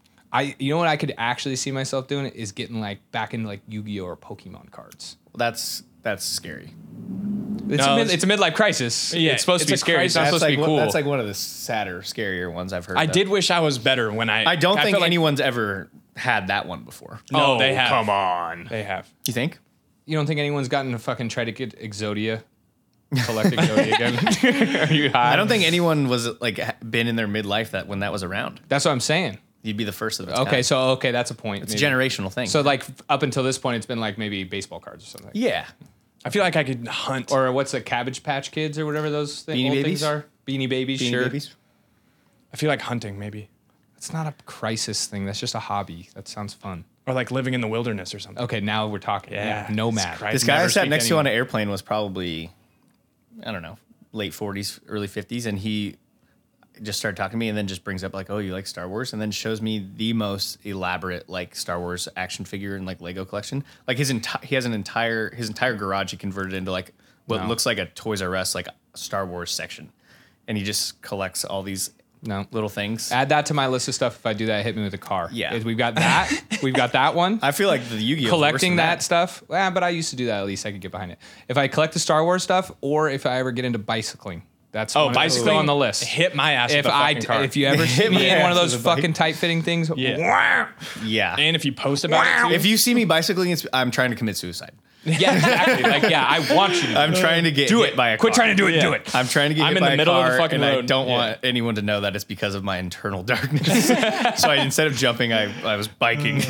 I you know what I could actually see myself doing is getting like back into like Yu-Gi-Oh or Pokemon cards.
That's that's scary.
It's,
No,
a, mid,
it's-
it's a midlife crisis.
Yeah,
it's supposed to be
it's a
scary. It's not
That's
supposed
like
to be
one-
cool.
that's like one of the sadder, scarier ones I've heard.
I
though.
did wish I was better when I.
I don't think
feel like-
anyone's ever had that one before.
No,
Oh,
they have.
come on.
They have.
You think?
You don't think anyone's gotten to fucking try to get Exodia? Collect Exodia again? Are you high?
I don't think anyone was like ha- been in their midlife that when that was around.
That's what I'm saying.
You'd be the first of its
Okay,
kind.
so okay, that's a point.
it's
maybe.
a generational thing.
So like up until this point, it's been like maybe baseball cards or something.
yeah,
I feel like I could hunt.
Or what's the Cabbage Patch Kids or whatever those thi-
Beanie
old
Babies?
things are? Beanie Babies,
Beanie
sure.
Babies.
I feel like hunting maybe,
It's not a crisis thing. That's just a hobby. That sounds fun.
or like living in the wilderness or something.
Okay, now we're talking. Yeah,
Yeah,
nomad.
it's crazy.
This guy I
never
sat
speak
next to
anyone.
on an airplane was probably, I don't know, late forties, early fifties, and he just started talking to me and then just brings up like, oh, you like Star Wars? And then shows me the most elaborate like Star Wars action figure and like Lego collection. Like his entire, he has an entire, his entire garage he converted into like what
No.
looks like a Toys R Us, like Star Wars section. And he just collects all these
No.
little things.
Add that to my list of stuff. If I do that, hit me with a car.
Yeah.
Is- we've got that. We've got that one.
I feel like the Yu-Gi-Oh!
Collecting that, stuff. Yeah, but I used to do that. At least I could get behind it. If I collect the Star Wars stuff, or if I ever get into bicycling, that's
Oh,
one-
bicycling
still on the list.
Hit my ass.
If
with a
I
fucking car.
if you ever see
Hit my
me in one of
ass
those
with a bike.
fucking tight fitting things,
Yeah.
Yeah.
and if you post about it, too,
If you see me bicycling, it's, I'm trying to commit suicide.
yeah, exactly. Like, yeah, I want you. To
I'm trying to get
do
hit
it.
by a
Quit
car.
trying to do it.
Yeah.
Do it.
I'm trying to get
I'm
hit
in
by
the
a
middle of the
car,
fucking
and I
road.
don't
Yeah.
want anyone to know that it's because of my internal darkness. So I, instead of jumping, I, I was biking.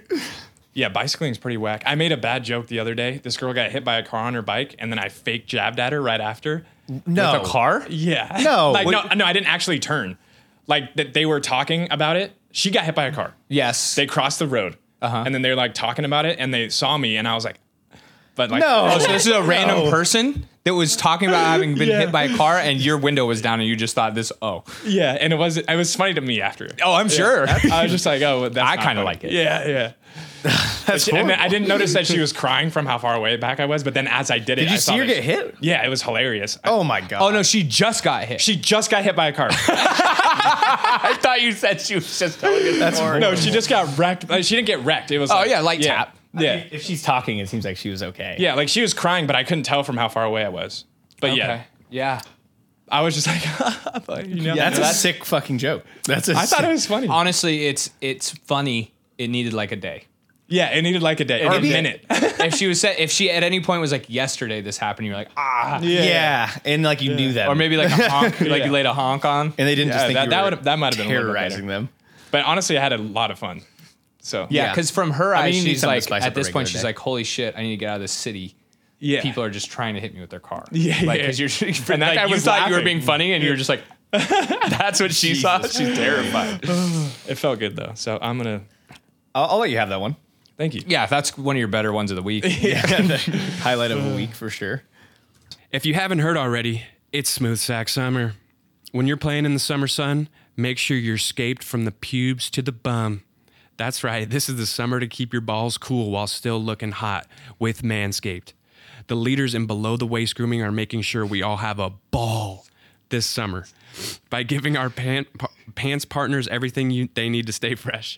yeah, bicycling is pretty whack. I made a bad joke the other day. This girl got hit by a car on her bike, and then I fake jabbed at her right after.
no.
With a car?
Yeah.
No,
Like,
what-
no, no, I didn't actually turn. Like that they were talking about it. She got hit by a car.
Yes.
They crossed the road,
Uh-huh.
and then they were like talking about it, and they saw me, and I was like, but like,
No.
Oh, so this is a random
No.
person that was talking about having been
Yeah.
hit by a car, and your window was down, and you just thought this. Oh,
yeah, and it was it was funny to me after.
oh, I'm sure.
I was just like, oh, that's
I
not
kinda
funny.
like it.
Yeah, yeah.
That's
And then
horrible.
I didn't notice that she was crying from how far away back I was, but then as I did it,
Did you
I
see
saw
her
that
get
she-
hit?
Yeah, it was hilarious. I-
Oh my god.
Oh no, she just got hit.
She just got hit by a car.
I thought you said she was just telling us.
That's horrible.
No, she just got wrecked. Like, she didn't get wrecked. It was
Oh
like,
yeah, light
yeah,
tap.
Yeah.
If she's talking, it seems like she was okay.
Yeah, like she was crying, but I couldn't tell from how far away I was. But yeah,
Okay. Yeah.
I was just like, but, you know,
That's a
that's-
sick fucking joke. That's a
I thought
sick-
it was funny.
Honestly, it's it's funny. It needed like a day.
Yeah, it needed like a day or a
Maybe-
minute.
If she was said, if she at any point was like, yesterday this happened, you're like, ah.
Yeah. And like you knew that.
Or maybe like a honk, like
Yeah.
you laid a honk on.
And they didn't
Yeah,
just think
that-
you
that
were
would've- that might have been a little bit better.
terrorizing them.
But honestly, I had a lot of fun. So
Yeah,
Yeah.
because from her
I mean,
eyes,
you need
she's
something to
like,
spice
at
up a
this point,
regular
she's
day.
like, holy shit, I need to get out of this city.
yeah,
People are just trying to hit me with their car.
Yeah,
like
yeah.
because you're
And that
like,
guy
you
was
thought you were
laughing.
being funny, and you were just like, that's what she saw.
Jesus
She's terrified.
it felt good though. So I'm gonna
I'll, I'll let you have that one.
thank you.
Yeah, that's one of your better ones of the week.
Highlight of a week for sure.
If you haven't heard already, it's Smooth Sack Summer. When you're playing in the summer sun, make sure you're scaped from the pubes to the bum. That's right. This is the summer to keep your balls cool while still looking hot with Manscaped. The leaders in below the waist grooming are making sure we all have a ball this summer by giving our pant, pants partners everything you, they need to stay fresh.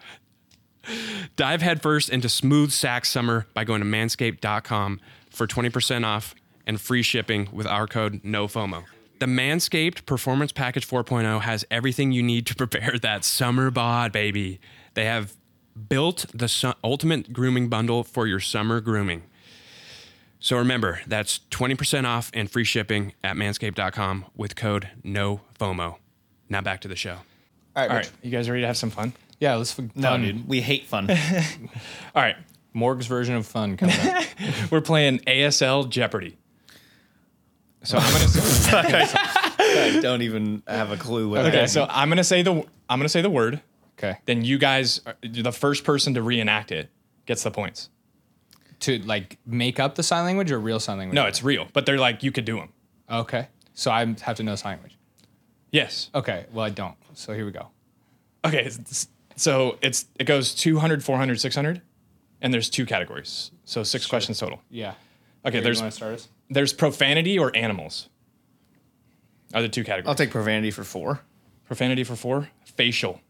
Dive headfirst into smooth sack summer by going to manscaped dot com for twenty percent off and free shipping with our code NOFOMO. The Manscaped Performance Package four point oh has everything you need to prepare that summer bod, baby. They have built the su- ultimate grooming bundle for your summer grooming. So remember, that's twenty percent off and free shipping at manscaped dot com with code NOFOMO. Now back to the show.
All right,
All right, you guys ready to have some fun?
Yeah, let's f-
No,
fun.
dude, we hate fun.
All right,
Morg's version of fun coming up.
we're playing A S L Jeopardy. So I'm gonna.
I don't even have a clue what.
Okay,
that
so I'm gonna say the I'm gonna say the word.
Okay.
Then you guys, are- the first person to reenact it gets the points.
To like make up the sign language or real sign language?
No, it's real, but they're like you could do them.
Okay. So I have to know sign language.
Yes.
Okay. Well, I don't. So here we go.
Okay. it's- So it's it goes two hundred, four hundred, six hundred, and there's two categories. So six questions total.
Yeah.
Okay.
Where
There's
you want to start us?
there's profanity or animals. Are the two categories?
I'll take profanity for four.
Profanity for four. Facial.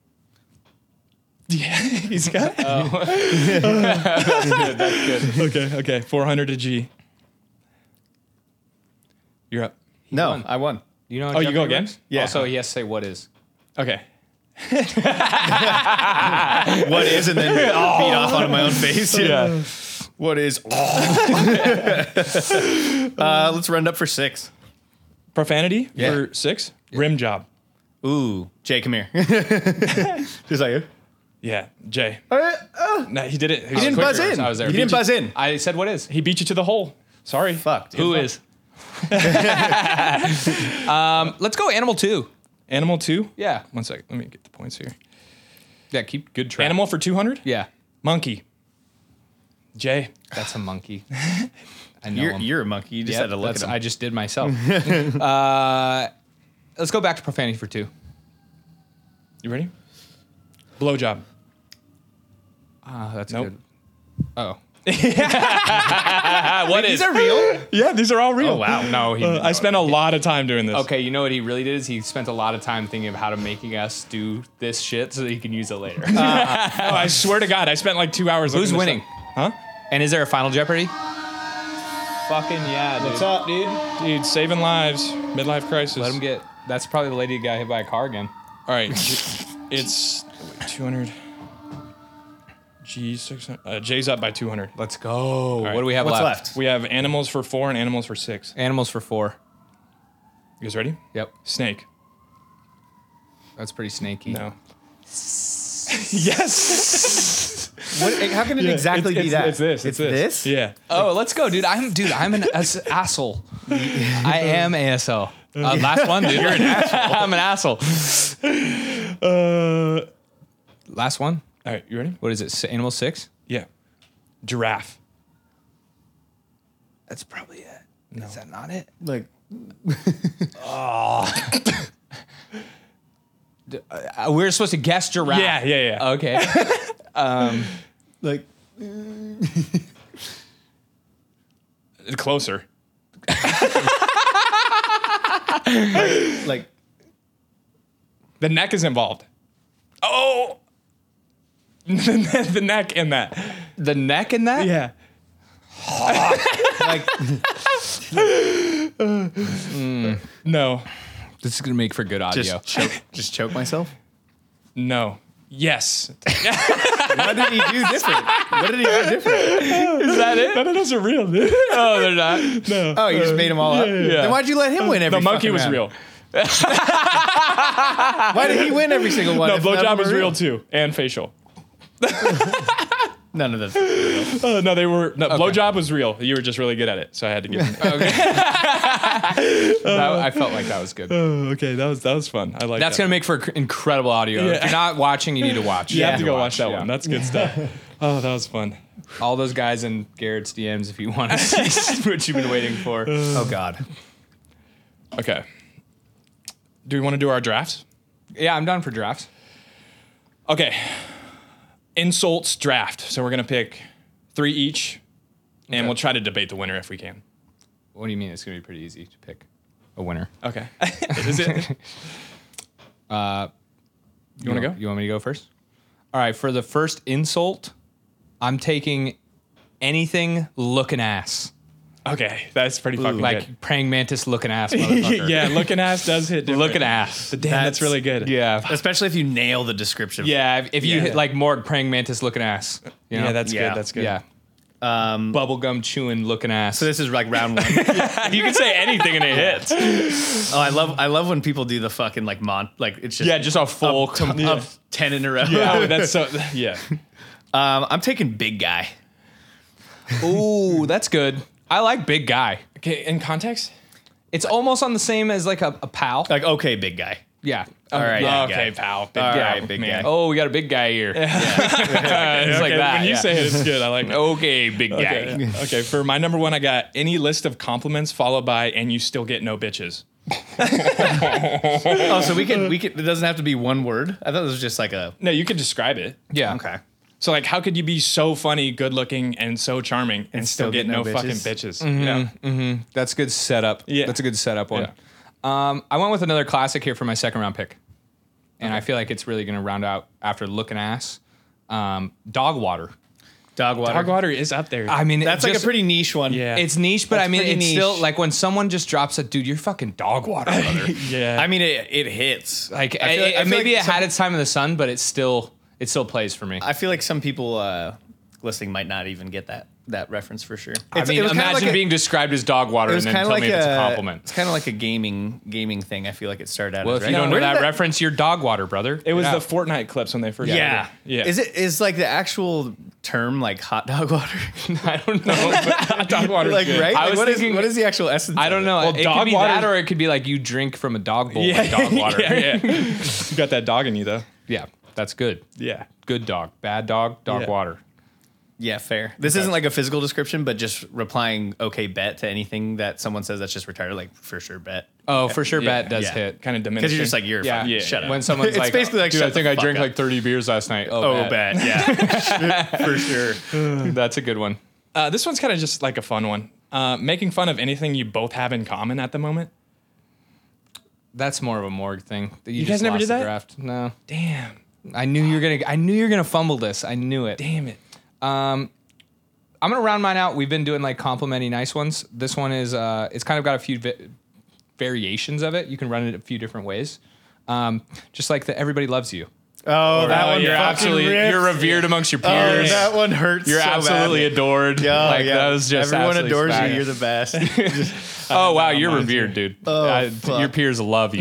Yeah, he's got.
That's good. That's good.
Okay. Okay. Four hundred to G. You're up.
No,
won.
I won.
You know?
Oh, you go again?
Works?
Yeah.
Also, he has to say what is.
Okay.
What is and then beat off onto my own face.
Yeah.
What is? uh, let's round up for six.
Profanity
Yeah.
for six. Rim job.
Ooh, Jay, come here. Just like you.
Yeah. Jay.
Uh, uh,
No, he did it.
he didn't buzz in.
I was there.
He didn't buzz in.
I said what is.
He beat you to the hole. Sorry.
Fuck. Dude.
Who is? um, let's go animal two.
Animal two.
Yeah.
One second. Let me get the points here.
Yeah. Keep good track.
Animal for two hundred.
Yeah.
Monkey. Jay.
That's a monkey. I know
You're,
him.
you're a monkey. You just
Yep,
had to look
that's-
at him.
I just did myself. uh, let's go back to profanity for two.
You ready? Blowjob.
Ah, that's
Nope.
good. Oh.
what is? These are real?
Yeah, these are all real.
Oh, wow.
No, he.
Uh, I spent a lot of time doing this.
Okay, you know what he really did is he spent a lot of time thinking of how to making us do this shit so that he can use it later.
No, I swear to God, I spent like two hours.
Who's
looking this
winning?
up. Huh?
And is there a final Jeopardy? Fucking yeah, dude.
What's up, dude? Dude, saving lives, midlife crisis.
Let him get. That's probably the lady who got hit by a car again.
All right, it's two hundred. G six hundred. Uh, J's up by two hundred.
Let's go.
right.
What do we have
What's
left?
left?
We have animals for four and animals for six.
Animals for four.
You guys ready?
Yep.
Snake.
That's pretty snaky.
No. Yes.
What, how can it exactly
it's,
be
it's,
that?
It's this. It's, this. Yeah.
Oh, let's go, dude. I'm dude. I'm an ass- asshole. I am A S L. Uh, last one, dude. You're an asshole. I'm an asshole.
Uh.
Last one.
All right. You ready?
What is it? S- Animal six.
Yeah. Giraffe.
That's probably it. No. Is that not it?
Like,
Uh, we're supposed to guess giraffe.
Yeah. Yeah. Yeah.
Okay. um,
like,
Closer.
like,
The neck is involved. Oh. The neck in that.
the neck in that.
Yeah.
like,
No.
This is gonna make for good audio.
just choke, just choke myself.
No. Yes.
What did he do different? What did he do different?
Is that it?
None of those are real, dude.
Oh, they're not.
No.
Oh, you just made them all up.
yeah.
Then why'd you let him win every?
The monkey
fucking
was
round?
real.
Why did he win every single one?
No,
if none of
blowjob
them
was
were
real too, and facial.
None of this.
Uh, no, they were. No, blowjob was real. You were just really good at it, so I had to give. Them.
That, I felt like that was good.
Oh, okay, that was that was fun. I like.
That's
that.
gonna make for cr- incredible audio. If
Yeah.
you're not watching, you need to watch.
You have to
need
go watch that
yeah.
one. That's good stuff. Oh, that was fun.
All those guys in Garrett's D Ms if you want to see what you've been waiting for.
Oh God.
Okay. Do we want to do our drafts?
Yeah, I'm done for drafts.
Okay. insults draft. So we're gonna pick three each, and
Okay.
we'll try to debate the winner if we can.
What do you mean? It's gonna be pretty easy to pick a winner.
Okay. Is it?
Uh,
You want to go?
You want me to go first? All right. For the first insult, I'm taking anything looking ass.
Okay, that's pretty fucking
Like
good.
praying mantis looking ass. Motherfucker.
Yeah, looking ass does hit different.
Looking ass.
Damn, that's, really good.
Yeah.
Especially if you nail the description.
Yeah. If, if you
Yeah.
hit like Morg praying mantis looking ass. You know?
Yeah, that's
Yeah.
good. That's good.
yeah.
Um,
Bubblegum chewing looking ass.
so this is like round one.
you can say anything and it hits.
Oh, I love I love when people do the fucking like mon like it's just
Yeah, just a full.
up, to- up ten in a row.
Oh, that's so. Yeah.
um, I'm taking big guy.
Ooh, that's good. I like big guy.
Okay, in context.
It's almost on the same as like a, a pal.
Like okay, big guy.
Yeah.
All right,
Oh,
big
okay,
guy.
pal. Big
All
guy,
right, big
man.
guy.
Oh, we got a big guy here. it's like
Okay,
that.
when you
yeah.
say it, it's good. I like it.
Okay, big guy.
Okay. Okay, for my number one, I got any list of compliments followed by and you still get no bitches.
Oh, so we can we can. It doesn't have to be one word. I thought it was just like a.
No, you could describe it.
Yeah.
Okay.
So like, how could you be so funny, good looking, and so charming and, still, get, no, fucking bitches? Yeah.
That's a good setup.
Yeah.
That's a good setup one. Um, I went with another classic here for my second round pick. And I feel like it's really going to round out after looking ass. Um, dog water.
Dog water.
Dog water is up there.
I mean,
That's
it
like a
just-
pretty niche one.
Yeah.
It's niche, but
That's
I mean,
pretty
it's
niche.
still like when someone just drops a dude, you're fucking dog water, brother.
yeah.
I mean, it, it hits.
like,
I feel
it-
like- I feel
maybe
like
it
some-
had its time in the sun, but it still, it still plays for me.
I feel like some people uh, listening might not even get that that reference for sure.
I
It's-
mean,
it was kinda
imagine
like a-
being described as dog water
It
and
was
then
kind
tell
of like
me if it's a
a
compliment.
It's kind of like a gaming gaming thing. I feel like it started out.
Well,
as,
if
right?
you don't know
Where did
that, reference, you're dog water, brother.
it was
Get
the
out.
Fortnite clips when they first.
Yeah,
started. Yeah.
Is it is like the actual term like hot dog water?
I don't know.
dog water?
like right?
I
Like,
was
what is
thinking-
what is the actual essence?
I
of
don't
it?
know.
Well,
it
dog
could be
water-
that, or it could be like you drink from a dog bowl
Yeah.
like dog water.
yeah, yeah. You got that dog in you though.
Yeah, that's good.
Yeah.
Good dog. Bad dog. Dog
Yeah.
water.
Yeah, fair. This isn't like a physical description, but just replying "okay, bet" to anything that someone says that's just retarded. Like for sure, bet.
Oh, for sure,
Yeah.
bet does
Yeah.
hit.
Kind of diminishing.
Because you're just like you're
Yeah,
fucking-
Yeah.
shut up.
When someone's
It's
like,
basically like,
dude,
shut
I think
the
I
fuck
drank
up.
like thirty beers last night. Oh,
oh,
bet.
bet. Yeah, for sure.
That's a good one.
Uh, this one's kind of just like a fun one. Uh, making fun of anything you both have in common at the moment.
That's more of a morgue thing. You,
guys
just
never
lost
did
the
that?
Draft. No,
Damn.
I knew you were gonna. I knew you were gonna fumble this. I knew it.
Damn it.
Um, I'm gonna round mine out. We've been doing like complimenting nice ones. This one is uh, it's kind of got a few vi- variations of it. You can run it a few different ways. Um, just like the everybody loves you.
Oh, that
Oh,
one
you're
fucking
Absolutely,
rips.
you're revered amongst your
Oh,
peers.
that one hurts.
You're
so
absolutely
badly.
adored.
Yeah,
like
yeah.
that was just
Everyone
absolutely
adores
smack.
you. You're the best.
Oh wow, you're
mine
revered, dude.
Oh,
Uh,
fuck.
your peers love you.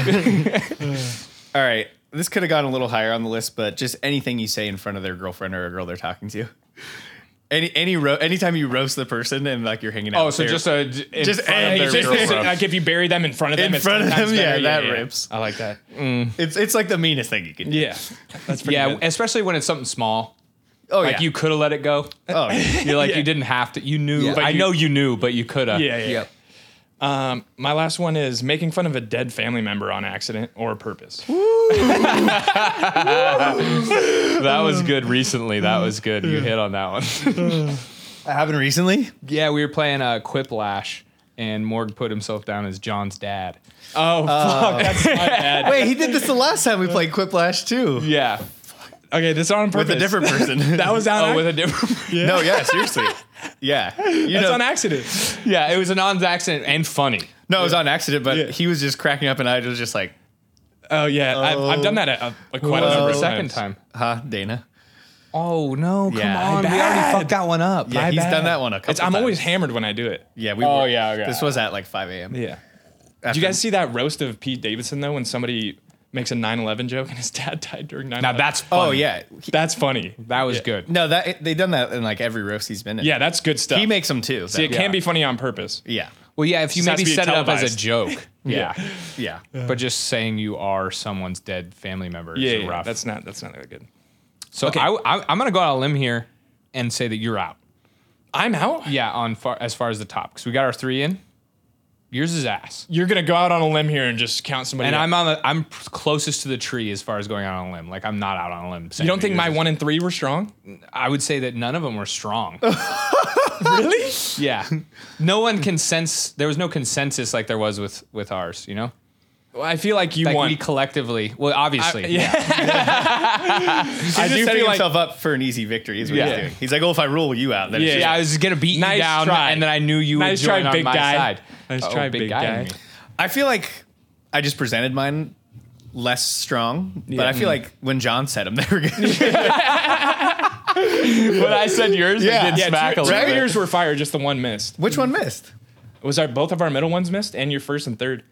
All right, this could have gone a little higher on the list, but just anything you say in front of their girlfriend or a girl they're talking to. Any any ro- anytime you roast the person and like you're hanging out.
Oh,
with
so
their-
just a in
Just
front
any-
of their
just-
girlfriend.
Like if you bury them in front of them,
In
it's
front of
ten times
them, yeah,
better.
that rips.
I like that.
it's it's like the meanest thing you can do.
Yeah. That's pretty
yeah,
good.
especially when it's something small.
Oh
Like
yeah.
you could have let it go.
Oh yeah.
You're like
Yeah.
you didn't have to. You knew.
Yeah. But
I
you-
know you knew, but you could have.
Yeah, yeah.
Yep.
Um, my last one is making fun of a dead family member on accident or purpose.
That was good recently. That was good. You hit on that one.
Happened recently.
Yeah, we were playing uh, Quiplash, and Morg put himself down as John's dad.
Oh, fuck. That's my bad.
Wait, he did this the last time we played Quiplash too.
Yeah.
Okay, this is on purpose.
With a different person.
That was on
Oh, with
accident.
a different.
No, yeah, seriously. Yeah. You
That's
know,
on accident.
Yeah, it was a non-accident and funny.
no, it was on accident, but
Yeah.
he was just cracking up and I was just like,
Oh, yeah. I've, I've done that a, a, quite a
Whoa.
number
The
of
second
times.
time.
huh, Dana.
Oh no! Come
Yeah.
on, we
bad.
already fucked that one up.
Yeah,
My
he's
bad.
done that one a couple
It's, I'm
times.
always hammered when I do it.
Yeah, we
Oh,
were.
yeah, okay.
This was at like five a.m.
Yeah.
After-
Did you guys see that roast of Pete Davidson, though, when somebody makes a nine eleven joke and his dad died during nine
Now
eleven?
that's funny.
Oh yeah. He-
That's funny.
that was
Yeah.
good.
no, that they done that in like every roast he's been in.
Yeah, that's good stuff.
He makes them too.
See, it
that-
can be funny on purpose.
yeah.
Well, yeah, if you
Just has
maybe
to be
set it up as a
televised.
joke. Yeah.
Yeah.
But just saying you are someone's dead family member is
Yeah, yeah,
rough.
that's not that's not that good.
so
okay.
I, I, I'm gonna go out on a limb here and say that you're out.
I'm out.
Yeah, on far as far as the top because we got our three in. Yours is ass.
You're gonna go out on a limb here and just count somebody.
And
out.
I'm on the I'm closest to the tree as far as going out on a limb. Like I'm not out on a limb.
You don't think my one and three were strong?
I would say that none of them were strong.
Really?
Yeah. No one can sense. There was no consensus like there was with with ours. You know,
Well, I feel like you
like
won.
we collectively. Well, obviously,
I- yeah.
He's
I
just
do
setting
feel like-
himself up for an easy victory. Is what
Yeah.
he's doing. He's like, oh, if I rule you out, then it's
Yeah.
just-
Yeah, I was gonna beat
Nice
you down,
try.
and then I knew you
Nice
would join
try,
on
big
my
guy.
side.
Nice
Oh,
try,
big,
big
guy.
guy.
in me.
I feel like I just presented mine less strong, but I feel like when John said them, they were good.
When I said yours,
Yeah.
I did
Yeah,
smack
two,
a
two
little
of
bit.
yours were fire, just the one missed.
Which one missed?
Was our both of our middle ones missed, and your first and third?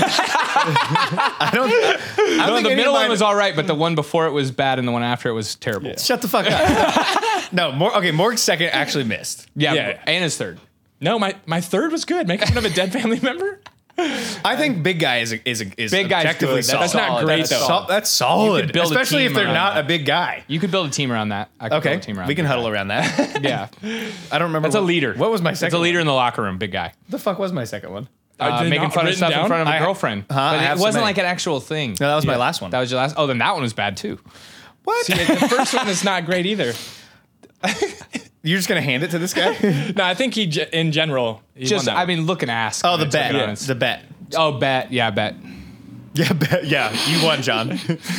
I don't. I
No,
don't think
the
any
middle
of
one
mine-
was all right, but the one before it was bad, and the one after it was terrible.
Shut the fuck up. No, more. Okay, Morg's second actually missed.
Yeah,
Yeah.
Anna's third.
No, my, my third was good. Making fun of a dead family member.
I think big guy is a, is a, is
Big guy's
objectively
good.
solid.
That's not
solid. great,
That's
though.
solid.
Sol- that's solid,
could build a
especially if
team
they're
around
not
that.
a big guy.
You could build a team around that. I could
Okay,
build a team around
we can
big
huddle
guy.
around that.
Yeah,
I don't remember.
that's a
what-
leader.
What was my
It's
second?
a leader
one?
in the locker room, big guy.
The fuck was my second one?
Uh,
did
making
not
fun of
written
stuff in
down?
front of a
I-
girlfriend.
Huh, I
but
have
it
so
wasn't
many.
like an actual thing.
No, that was my last one.
That was your last. Oh, then that one was bad too.
What?
See, the first one is not great either.
You're just gonna hand it to this guy?
No, I think he, ge- in general, he
Just,
won that
I
one.
mean, look and ask.
Oh, the
to be
bet.
honest.
The bet.
Oh, bet. Yeah, bet.
Yeah, bet. Yeah, you won, John.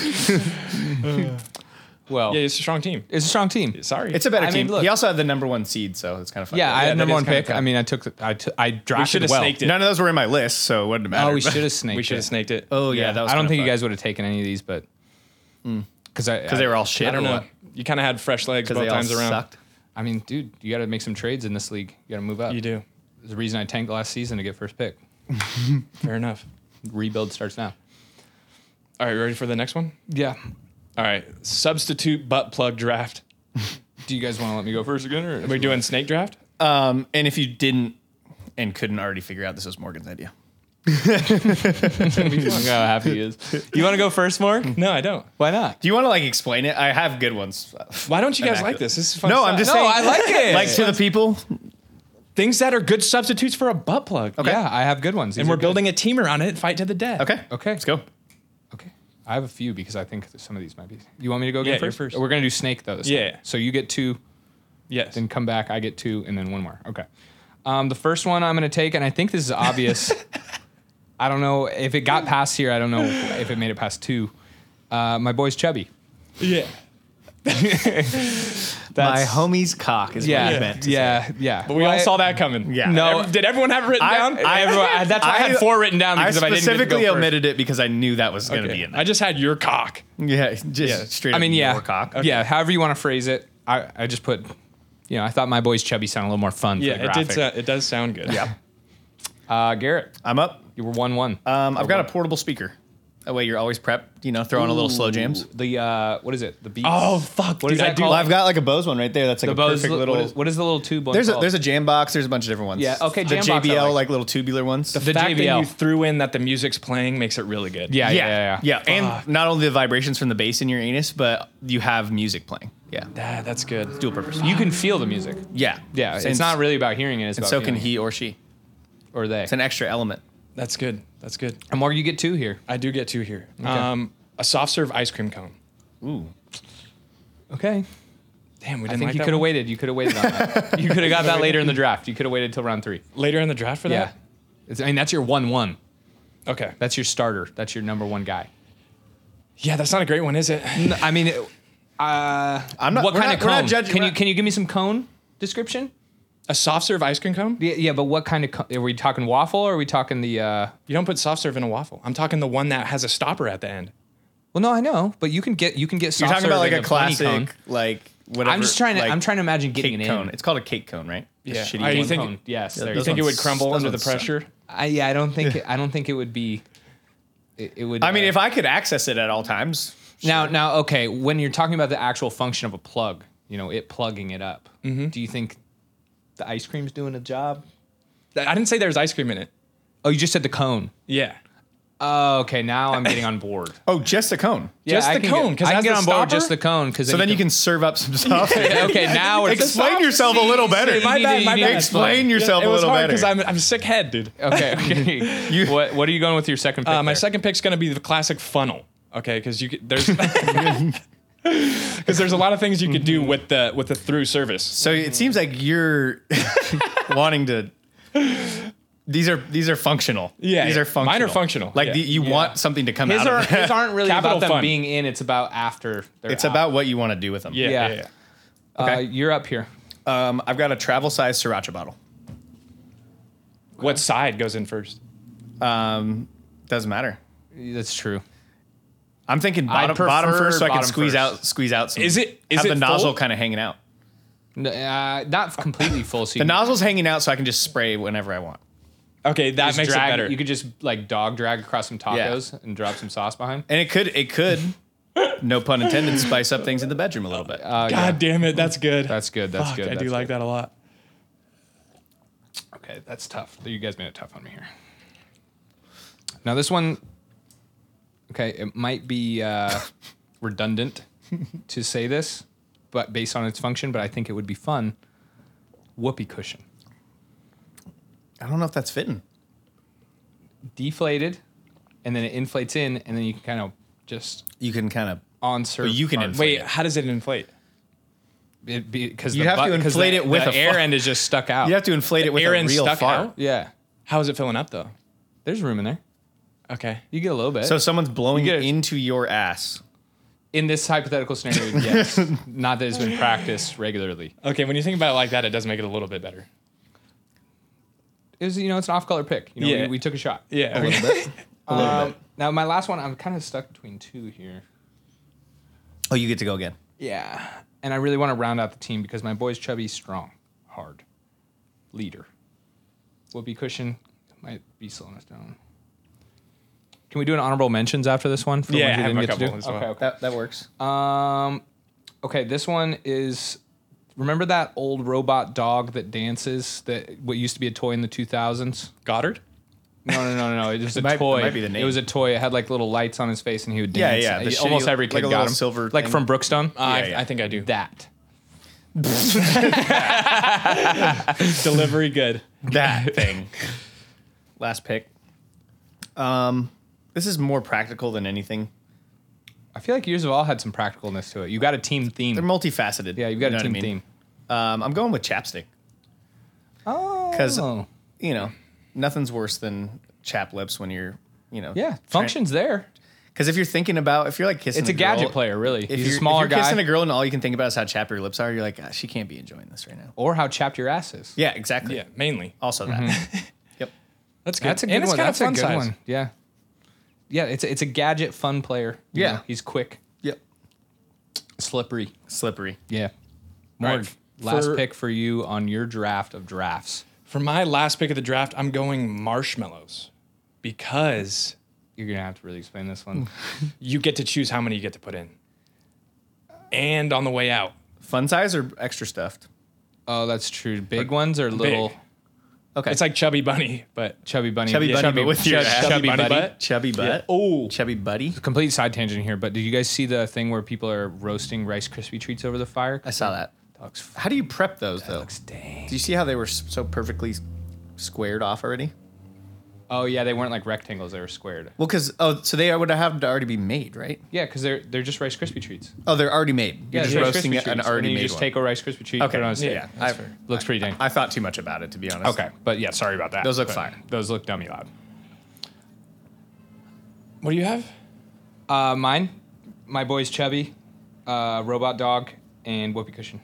Well,
Yeah, it's a strong team.
it's a strong team.
Sorry.
It's a better
I mean,
team.
look-
He also had the number one seed, so it's kind of fun.
Yeah, I
Yeah,
had
that
number
is
one
kinda
pick.
tough.
I mean, I took. The, I t- I
we
drafted
should have
well.
snaked it.
None of those were in my list, so it wouldn't have mattered.
Oh, we
but-
should have snaked.
we should have
it.
snaked it.
Oh yeah, that was.
I don't
kinda
think you
fun.
guys would have taken any of these, but because I
because they were all shit.
I don't
or
know.
what?
You kind of had fresh legs
Because
both
they all
times around.
sucked.
I mean, dude, you got to make some trades in this league. You got to move up.
You do.
There's a reason I tanked last season to get first pick.
Fair enough.
Rebuild starts now.
All right, ready for the next one?
Yeah.
All right, substitute butt plug draft.
Do you guys want to let me go first again, or
Are we doing snake draft?
Um, and if you didn't and couldn't already figure out, this was Morgan's idea.
Look how happy he is. You want to go first, Mark?
No, I don't.
Why not?
Do you want to like explain it? I have good ones.
Why don't you guys
Immaculate.
like this? This is fun.
No,
stuff.
I'm just
No,
saying.
I like it.
Like to the people.
things that are good substitutes for a butt plug.
Okay.
Yeah, I have good ones. These
And
are
we're
good.
building a team around it and fight to the death.
Okay.
Okay.
Let's go.
Okay. I have a few because I think some of these might be. You want me to go again
Yeah, you're
first?
first.
We're gonna do snake though. This
Yeah.
time. So you get two,
Yes.
then come back. I get two, and then one more. Okay. Um, the first one I'm gonna take, and I think this is obvious. I don't know if it got past here. I don't know if it made it past two. Uh, my boy's chubby.
yeah.
My homie's cock is what
Yeah,
you meant. to
yeah, yeah.
But we all saw that coming.
Yeah.
No.
Ev- Did everyone have it written
I-
down?
I, everyone, I, that's why I, had four written down
I
because if I didn't get to go
specifically
first.
omitted it because I knew that was going to
Okay.
be in there.
I just had your cock.
yeah, just straight.
I
up
mean, yeah,
your cock.
yeah. However you want to phrase it, I, I just put, you know, I thought my boy's chubby sounded a little more fun.
Yeah,
for the
it
graphic.
did. Uh, it does sound good.
Yeah.
Uh, Garrett,
I'm up.
you were one one.
Um, I've got a portable speaker. That way you're always prepped. You know, throw on a little slow jams.
The uh, what is it? The Beats.
Oh fuck!
What
dude,
is that
I do.
called?
Well, I've got like a Bose one right there. That's like
the
a
Bose.
perfect little.
What is, what is the little tube one
there's a
called?
there's a jam box. There's a bunch of different ones.
Yeah, okay,
The
jam
J
box
B
I
L
like.
like little tubular ones.
The,
The
fact
J B L.
that you threw in that the music's playing makes it really good.
yeah, yeah, yeah, yeah.
yeah, and not only the vibrations from the bass in your anus, but you have music playing. Yeah,
Ah, that's good.
dual purpose.
You can feel the music.
yeah,
Yeah,
And
it's not really about hearing it. It's
And
about
so can
feeling
he or she.
it. or they.
It's an extra element.
That's good. That's good.
And Mark, you get two here.
I do get two here. Um, a soft serve ice cream cone.
Ooh.
Okay.
Damn, we
I
didn't
think
like
you
that
could have
one?
waited. You could have waited on that. You could have got that later in the draft. You could have waited till round three.
later in the draft for
Yeah.
that.
It's, I mean, that's your one one.
Okay.
That's your starter. That's your number one guy.
Yeah, that's not a great one, is it?
N- I mean, it, uh,
I'm not-
What
we're
kind
not-
of
we're not
cone?
judging-
Can
we're
you
not-
can you give me some cone description?
A soft serve ice cream cone?
Yeah, yeah, but what kind of cone? Are we talking waffle or are we talking the? Uh,
You don't put soft serve in a waffle. I'm talking the one that has a stopper at the end.
well, no, I know, but you can get you can get.
You're
soft
talking about
serve
like
in
a
plenty cone.
classic, like whatever.
I'm just trying to.
like,
I'm trying to imagine getting
cake
it
cone.
in.
It's called a cake cone, right?
Yeah.
Just shitty
Are you
one.
think-
Cone. Yes.
Yeah,
there
You
those
you
think it
go.
would
ones-
crumble
those
under the
ones suck.
pressure?
I, yeah, I don't think. It, I don't think it would be. It, it would.
I mean,
uh,
if I could access it at all times.
now now okay, when you're talking about the actual function of a plug, you know, it plugging it up.
Mm-hmm.
Do you think the ice cream's doing a job?
I didn't say there's ice cream in it.
Oh, you just said the cone.
Yeah.
Oh, okay. Now I'm getting on board.
Oh, just a cone.
Yeah,
Just
I
the
can
cone,
Get,
'cause
I can
as
get
the
on board
stopper-
just the cone. Because
So then you can serve up some stuff.
Okay, now it's
Explain yourself a little better.
My
My bad, my bad.
Explain yourself
It
a
was
little
hard
better.
because I'm I'm sick head, dude.
Okay. Okay.
You-
what What are you going with your second pick?
Uh, my
there?
second pick's gonna be the classic funnel. Okay, because you could, there's because there's a lot of things you could do with the with the through service.
So it seems like you're wanting to. These are these are functional.
Yeah,
these
yeah.
are functional.
Mine are functional.
Like
Yeah.
the, you want something to come
His
out
aren't,
of that.
his aren't really
Capital
about them
fun.
being in. It's about after. They're
It's
out.
about what you want to do with them.
Yeah,
Yeah.
yeah, yeah.
Uh,
Okay.
you're up here.
Um, I've got a travel size sriracha bottle.
What side goes in first?
Um, doesn't matter.
That's true.
I'm thinking
I'd
bottom, bottom
prefer
first, so I can
bottom
squeeze
first.
out squeeze out some.
Is it- is
have
it
the nozzle
full?
kind of hanging out?
N- Uh, not completely full. So you
The
can
nozzle's hanging out, so I can just spray whenever I want.
Okay, that
just
makes
drag,
it better.
You could just like dog drag across some tacos and drop some sauce behind.
And it could it could, no pun intended, spice up things in the bedroom a little bit.
Uh,
God
yeah.
damn it, that's good.
That's good. That's
Fuck,
good.
I
that's
do like
good.
that a lot.
Okay, that's tough. You guys made it tough on me here. Now this one, okay, it might be uh, redundant to say this, but based on its function, but I think it would be fun. Whoopee cushion,
I don't know if that's fitting.
deflated, and then it inflates in, and then you can kind of just
You can kind of
on serve.
you can
part-
inflate
Wait, how does it inflate?
because
You have to inflate it with
the
a
air
fu-
end is just stuck out.
you have to inflate it with
air
a
end
real
stuck
fart.
out?
Yeah,
How is it filling up though?
there's room in there.
Okay.
You get a little bit.
So someone's blowing
You get a-
into your ass.
in this hypothetical scenario, yes. Not that it's been practiced regularly.
Okay, when you think about it like that, it does make it a little bit better.
It was, you know, it's an off-color pick. You know,
Yeah.
we, we took a shot.
Yeah.
A little bit. A little
Um,
bit.
Now, my last one, I'm kind of stuck between two here.
Oh, you get to go again.
Yeah. And I really want to round out the team because my boy's chubby, strong, hard, leader. Whoopee cushion might be slowing us down. Can we do an honorable mentions after this one? For the
Yeah,
ones we
I have
didn't
a
get to
couple
do?
as well.
Okay, okay.
That that works.
Um, okay, this one is. Remember that old robot dog that dances? That what used to be a toy in the two thousands?
Goddard?
No, no, no, no, no. It was a
might- it
toy.
might be the
It
name.
was a toy. It had like little lights on his face, and he would
Yeah,
dance.
yeah, the
Uh,
shitty-
Almost every
like
kid
a
got
little
him.
silver
like
thing.
from Brookstone.
I,
yeah.
I think I do.
That.
Delivery good.
That thing. Last pick. Um, this is more practical than anything.
I feel like Years of All had some practicalness to it. You got a team theme.
They're multifaceted.
Yeah, you've got
You
a
know
team
what I mean?
theme.
Um, I'm going with chapstick
Oh.
because you know nothing's worse than chap lips when you're you know
yeah, function's there.
Because if you're thinking about if you're like kissing
It's a
a girl,
gadget player, really.
If
He's
you're,
a smaller
if you're
guy.
kissing a girl and all you can think about is how chapped her lips are, you're like, ah, she can't be enjoying this right now.
Or how chapped your ass is.
Yeah, exactly.
Yeah, mainly.
Also that. Yep.
That's good.
That's a good
and it's
one.
kind
That's
of
a
fun
good
size.
one. Yeah. Yeah, it's a, it's a gadget fun player. You
Yeah.
know, he's quick,
Yep.
slippery.
Slippery.
Yeah.
All
Morg,
right,
last
for-
pick for you on your draft of drafts.
For my last pick of the draft, I'm going marshmallows because
You're gonna have to really explain this one.
you get to choose how many you get to put in. And on the way out,
Fun size or extra stuffed?
Oh, that's true. Big ones or little
big.
Okay.
It's like Chubby Bunny, but
chubby bunny?
Chubby
Yeah,
bunny, but with your
chub-
ass.
chubby
bunny
buddy.
butt.
chubby butt.
Oh,
Chubby buddy.
Complete side tangent here, but did you guys see the thing where people are roasting Rice Krispie treats over the fire?
I saw that.
That looks, f-
How do you prep those though?
looks dang.
Do you see how they were s- so perfectly squared off already?
Oh yeah, they weren't like rectangles; they were squared.
Well, because oh, so they would have to already be made, right?
Yeah, because they're they're just Rice Krispie treats.
Oh, they're already made. You're
Yeah,
just
Rice
roasting
Krispie
it an
treats,
already
and then you
made
just
one.
take a Rice Krispie treat,
Okay,
put it on a steak.
yeah,
that's
I-
fair.
Looks pretty dang.
I thought too much about it, to be honest.
Okay, but yeah, sorry about that.
Those look
but
fire.
Those look dummy loud.
what do you have?
Uh, mine, my boy's Chubby, uh, Robot Dog, and Whoopee Cushion.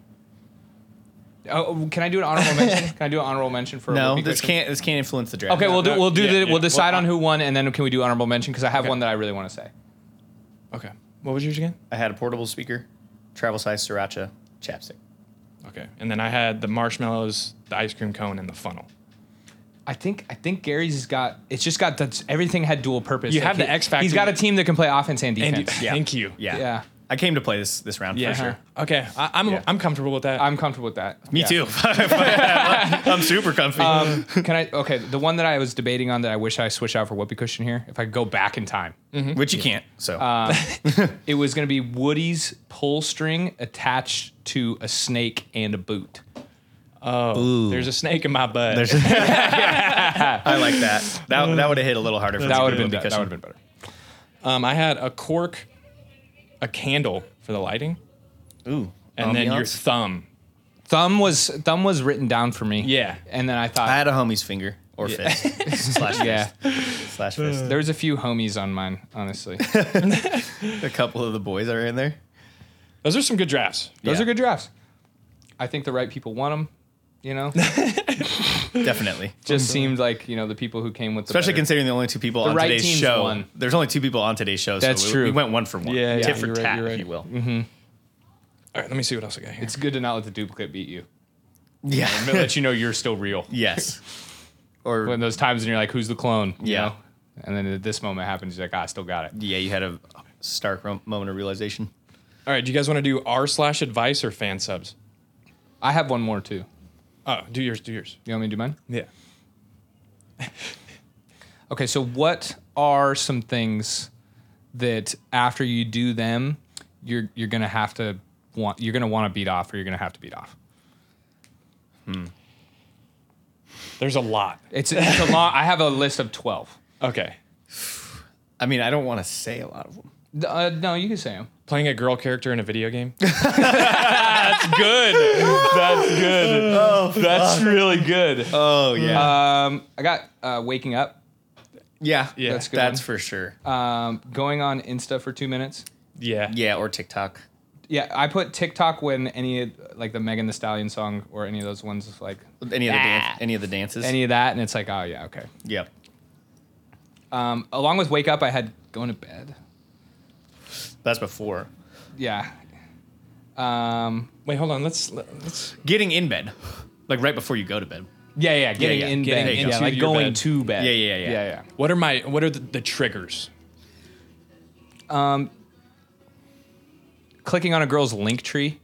Oh, can I do an honorable mention? Can I do an honorable mention for
No,
Whoopee
this
Cushion?
can't. This can't influence the draft.
Okay, we'll do
no,
we'll do
yeah,
the
yeah.
we'll decide
Well,
on who won, and then can we do honorable mention? Because I have
Okay.
one that I really want to say.
Okay. What was yours again?
I had a portable speaker, travel size sriracha, chapstick.
Okay. And then I had the marshmallows, the ice cream cone, and the funnel.
I think I think Gary's has got it's just got the, everything had dual purpose.
You
Like
have the
he-
X factor.
He's got a team that can play offense and
And
defense.
you- thank you.
Yeah.
Yeah.
I came to play this this round
Yeah.
for sure.
Okay. I, I'm
Yeah.
I'm comfortable with that.
I'm comfortable with that.
Me
Yeah.
too. I'm super comfy.
Um, can I? Okay, the one that I was debating on that I wish I switched out for whoopee cushion here. If I go back in time,
Which you can't. So
it was going to be Woody's pull string attached to a snake and a boot.
oh, there's a snake in my butt.
There's- I like that. That that would have hit a little harder. For
That
the
would have been
whoopee
that would
cushion.
have been better.
um, I had a cork, a candle for the lighting,
Ooh.
and then your
ambiance.
thumb.
Thumb was thumb was written down for me.
Yeah.
and then I thought
I had a homie's finger or fist slash fist
yeah,
slash fist.
there was a few homies on mine, honestly.
A couple of the boys are in there.
Those are some good drafts.
Those
Yeah.
are good drafts. I think the right people won them. You know,
Definitely.
just seemed like you know the people who came with the
Especially
better-
considering the only two people
The
on
right
today's
teams
show.
won.
There's only two people on today's show.
That's
so we,
true.
we went one for one.
Yeah,
Tit
yeah,
for
you're right,
tat,
you're
if
right.
you will.
All right, let me see what else I got here.
It's good to not let the duplicate beat you.
Yeah.
Let you know you're still real.
Yes. Or
When those times when you're like, "Who's the clone?" You
Yeah.
know? And then at this moment happens, you're like, "Ah, I still got it."
yeah, you had a stark ro- moment of realization.
All right, do you guys want to do r slash advice or fan subs?
I have one more too.
Oh, do yours, do yours.
You want me to do mine?
Yeah.
Okay, so what are some things that after you do them, you're you're gonna have to want you're gonna want to beat off, or you're gonna have to beat off?
There's a lot.
It's it's a long. I have a list of twelve.
Okay.
I mean, I don't want to say a lot of them.
Uh, no, you can say them.
Playing a girl character in a video game. That's good. That's good.
Oh, that's really good.
Oh, yeah.
Um, I got uh, waking up,
yeah.
yeah,
that's good.
That's
one.
for sure.
Um, going on Insta for two minutes.
Yeah.
Yeah, or TikTok.
Yeah, I put TikTok when any of, like the Megan Thee Stallion song or any of those ones like
Any of the
Ah.
dan- any of the dances.
any of that, and it's like, oh yeah, okay.
Yep.
Um, along with wake up, I had going to bed.
That's before.
Yeah. Um,
Wait, hold on. Let's let's.
Getting in bed. Like right before you go to bed.
yeah, yeah, getting
yeah,
in
getting
bed.
into
Yeah, like
your
going
bed.
to bed.
Yeah, yeah, yeah.
yeah,
What are my what are the, the triggers?
yeah. Um, clicking on a girl's link tree.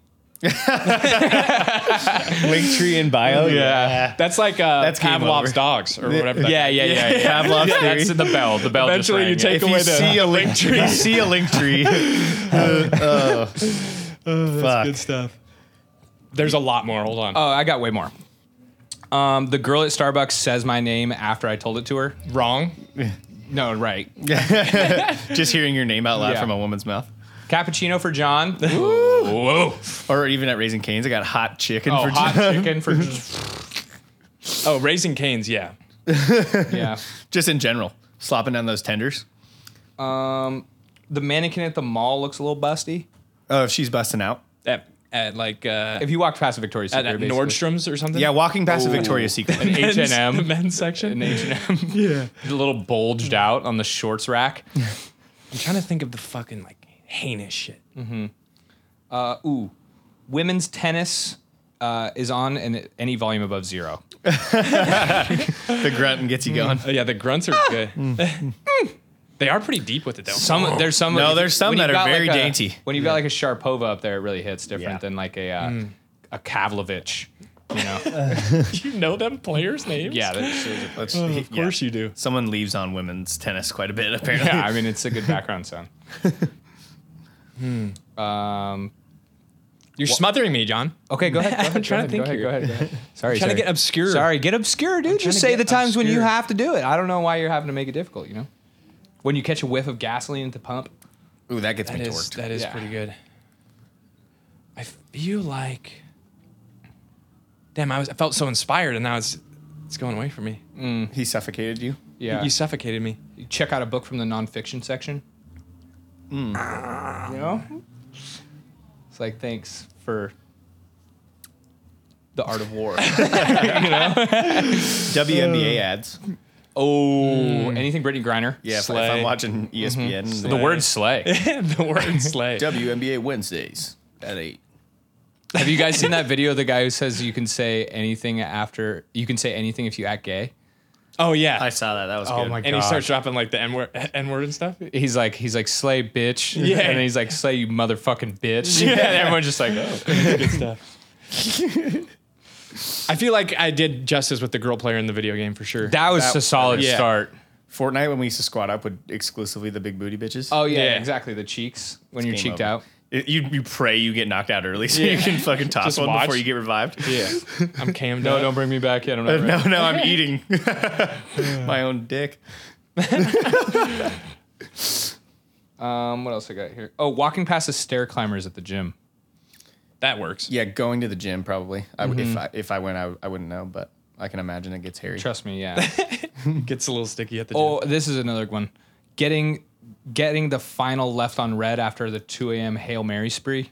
Link tree in bio.
Yeah.
That's like uh,
That's game
Pavlov's
over.
dogs or whatever. that-
Yeah, yeah, yeah, yeah.
Pavlov's
Yeah,
theory.
that's the bell. The bell.
Eventually you
just rang,
take
yeah.
If
away
you
the
see a link tree, you see a link tree. uh, oh. Fuck.
Good stuff. There's a lot more. Hold on.
Oh, I got way more. Um, the girl at Starbucks says my name after I told it to her.
Wrong.
No, right.
Just hearing your name out loud
Yeah.
from a woman's mouth.
Cappuccino for John. Whoa.
Or even at Raising Cane's, I got hot chicken
Oh,
for
hot
John.
chicken for
Oh, Raising Cane's. Yeah.
yeah.
Just in general. Slopping down those tenders.
Um, the mannequin at the mall looks a little busty.
Oh, if she's busting out.
At at like uh,
If you walked past a Victoria's
at,
Secret,
at
basically.
Nordstrom's or something.
Yeah, walking past a
Ooh.
Victoria's Secret.
An H and
The
M,
men's section.
an H and M, yeah, a little bulged out on the shorts rack.
I'm trying to think of the fucking like heinous shit.
Uh, ooh, women's tennis uh, is on and any volume above zero.
The grunt and gets you going.
Oh yeah, the grunts are good. They are pretty deep with it though.
Some there's some
No, there's some
when
that
you've
are
got
very
like a-
dainty.
When you've got like a Sharapova up there, it really hits different
Yeah.
than like a uh, a Kavlovich. You know,
you know them players' names?
yeah, that's,
Let's,
Oh, of course you do.
Someone leaves on women's tennis quite a bit, apparently.
yeah. I mean, it's a good background sound. Um.
You're smothering me, John.
Okay, go ahead. Go ahead.
I'm trying to
go
think
ahead,
here.
Go ahead. Go ahead. Sorry,
trying to
sorry.
get obscure.
Sorry, get obscure, dude.
trying
Just
to
say
get
the times when you
obscure.
have to do it. I don't know why you're having to make it difficult. You know, when you catch a whiff of gasoline at the pump.
Ooh, that gets
That
me
is
torqued.
that is
Yeah.
pretty good. I feel like, damn, I was I felt so inspired, and now it's it's going away from me.
He suffocated you.
Yeah.
You suffocated me.
You check out a book from the nonfiction section. You know? It's like, thanks for the art of war.
W N B A ads.
Oh, anything Brittany Griner.
Yeah, if, if
Slay.
I'm watching E S P N.
The word slay.
The word slay.
W N B A Wednesdays at eight.
Have you guys seen that video of the guy who says you can say anything after, you can say anything if you act gay?
Oh yeah.
I saw that. That was
Oh
good.
my
and he
God.
starts dropping like the N word, N word and stuff.
He's like, he's like, slay bitch.
Yeah.
And then he's like, slay you motherfucking bitch. Yeah. And everyone's just like, oh.
Good stuff. I feel like I did justice with the girl player in the video game for sure.
That was
That-
a solid
yeah.
start.
Fortnite, when we used to squad up with exclusively the big booty bitches.
Oh yeah,
Yeah.
exactly. The cheeks when you're
game
cheeked
over.
out.
It- you you pray you get knocked out early so you can fucking toss
Just
one
watch.
before you get revived.
yeah, I'm cammed
No,
up.
don't bring me back yet. I'm not
Uh,
ready.
no, no, I'm eating my own dick.
Um, what else I got here? Oh, walking past the stair climbers at the gym.
That works.
Yeah, going to the gym probably. I,
Mm-hmm.
If I if I went, I, I wouldn't know, but I can imagine it gets hairy.
Trust me, yeah.
Gets a little sticky at the gym.
Oh, this is another one. Getting getting the final left on red after the two a.m. Hail Mary spree.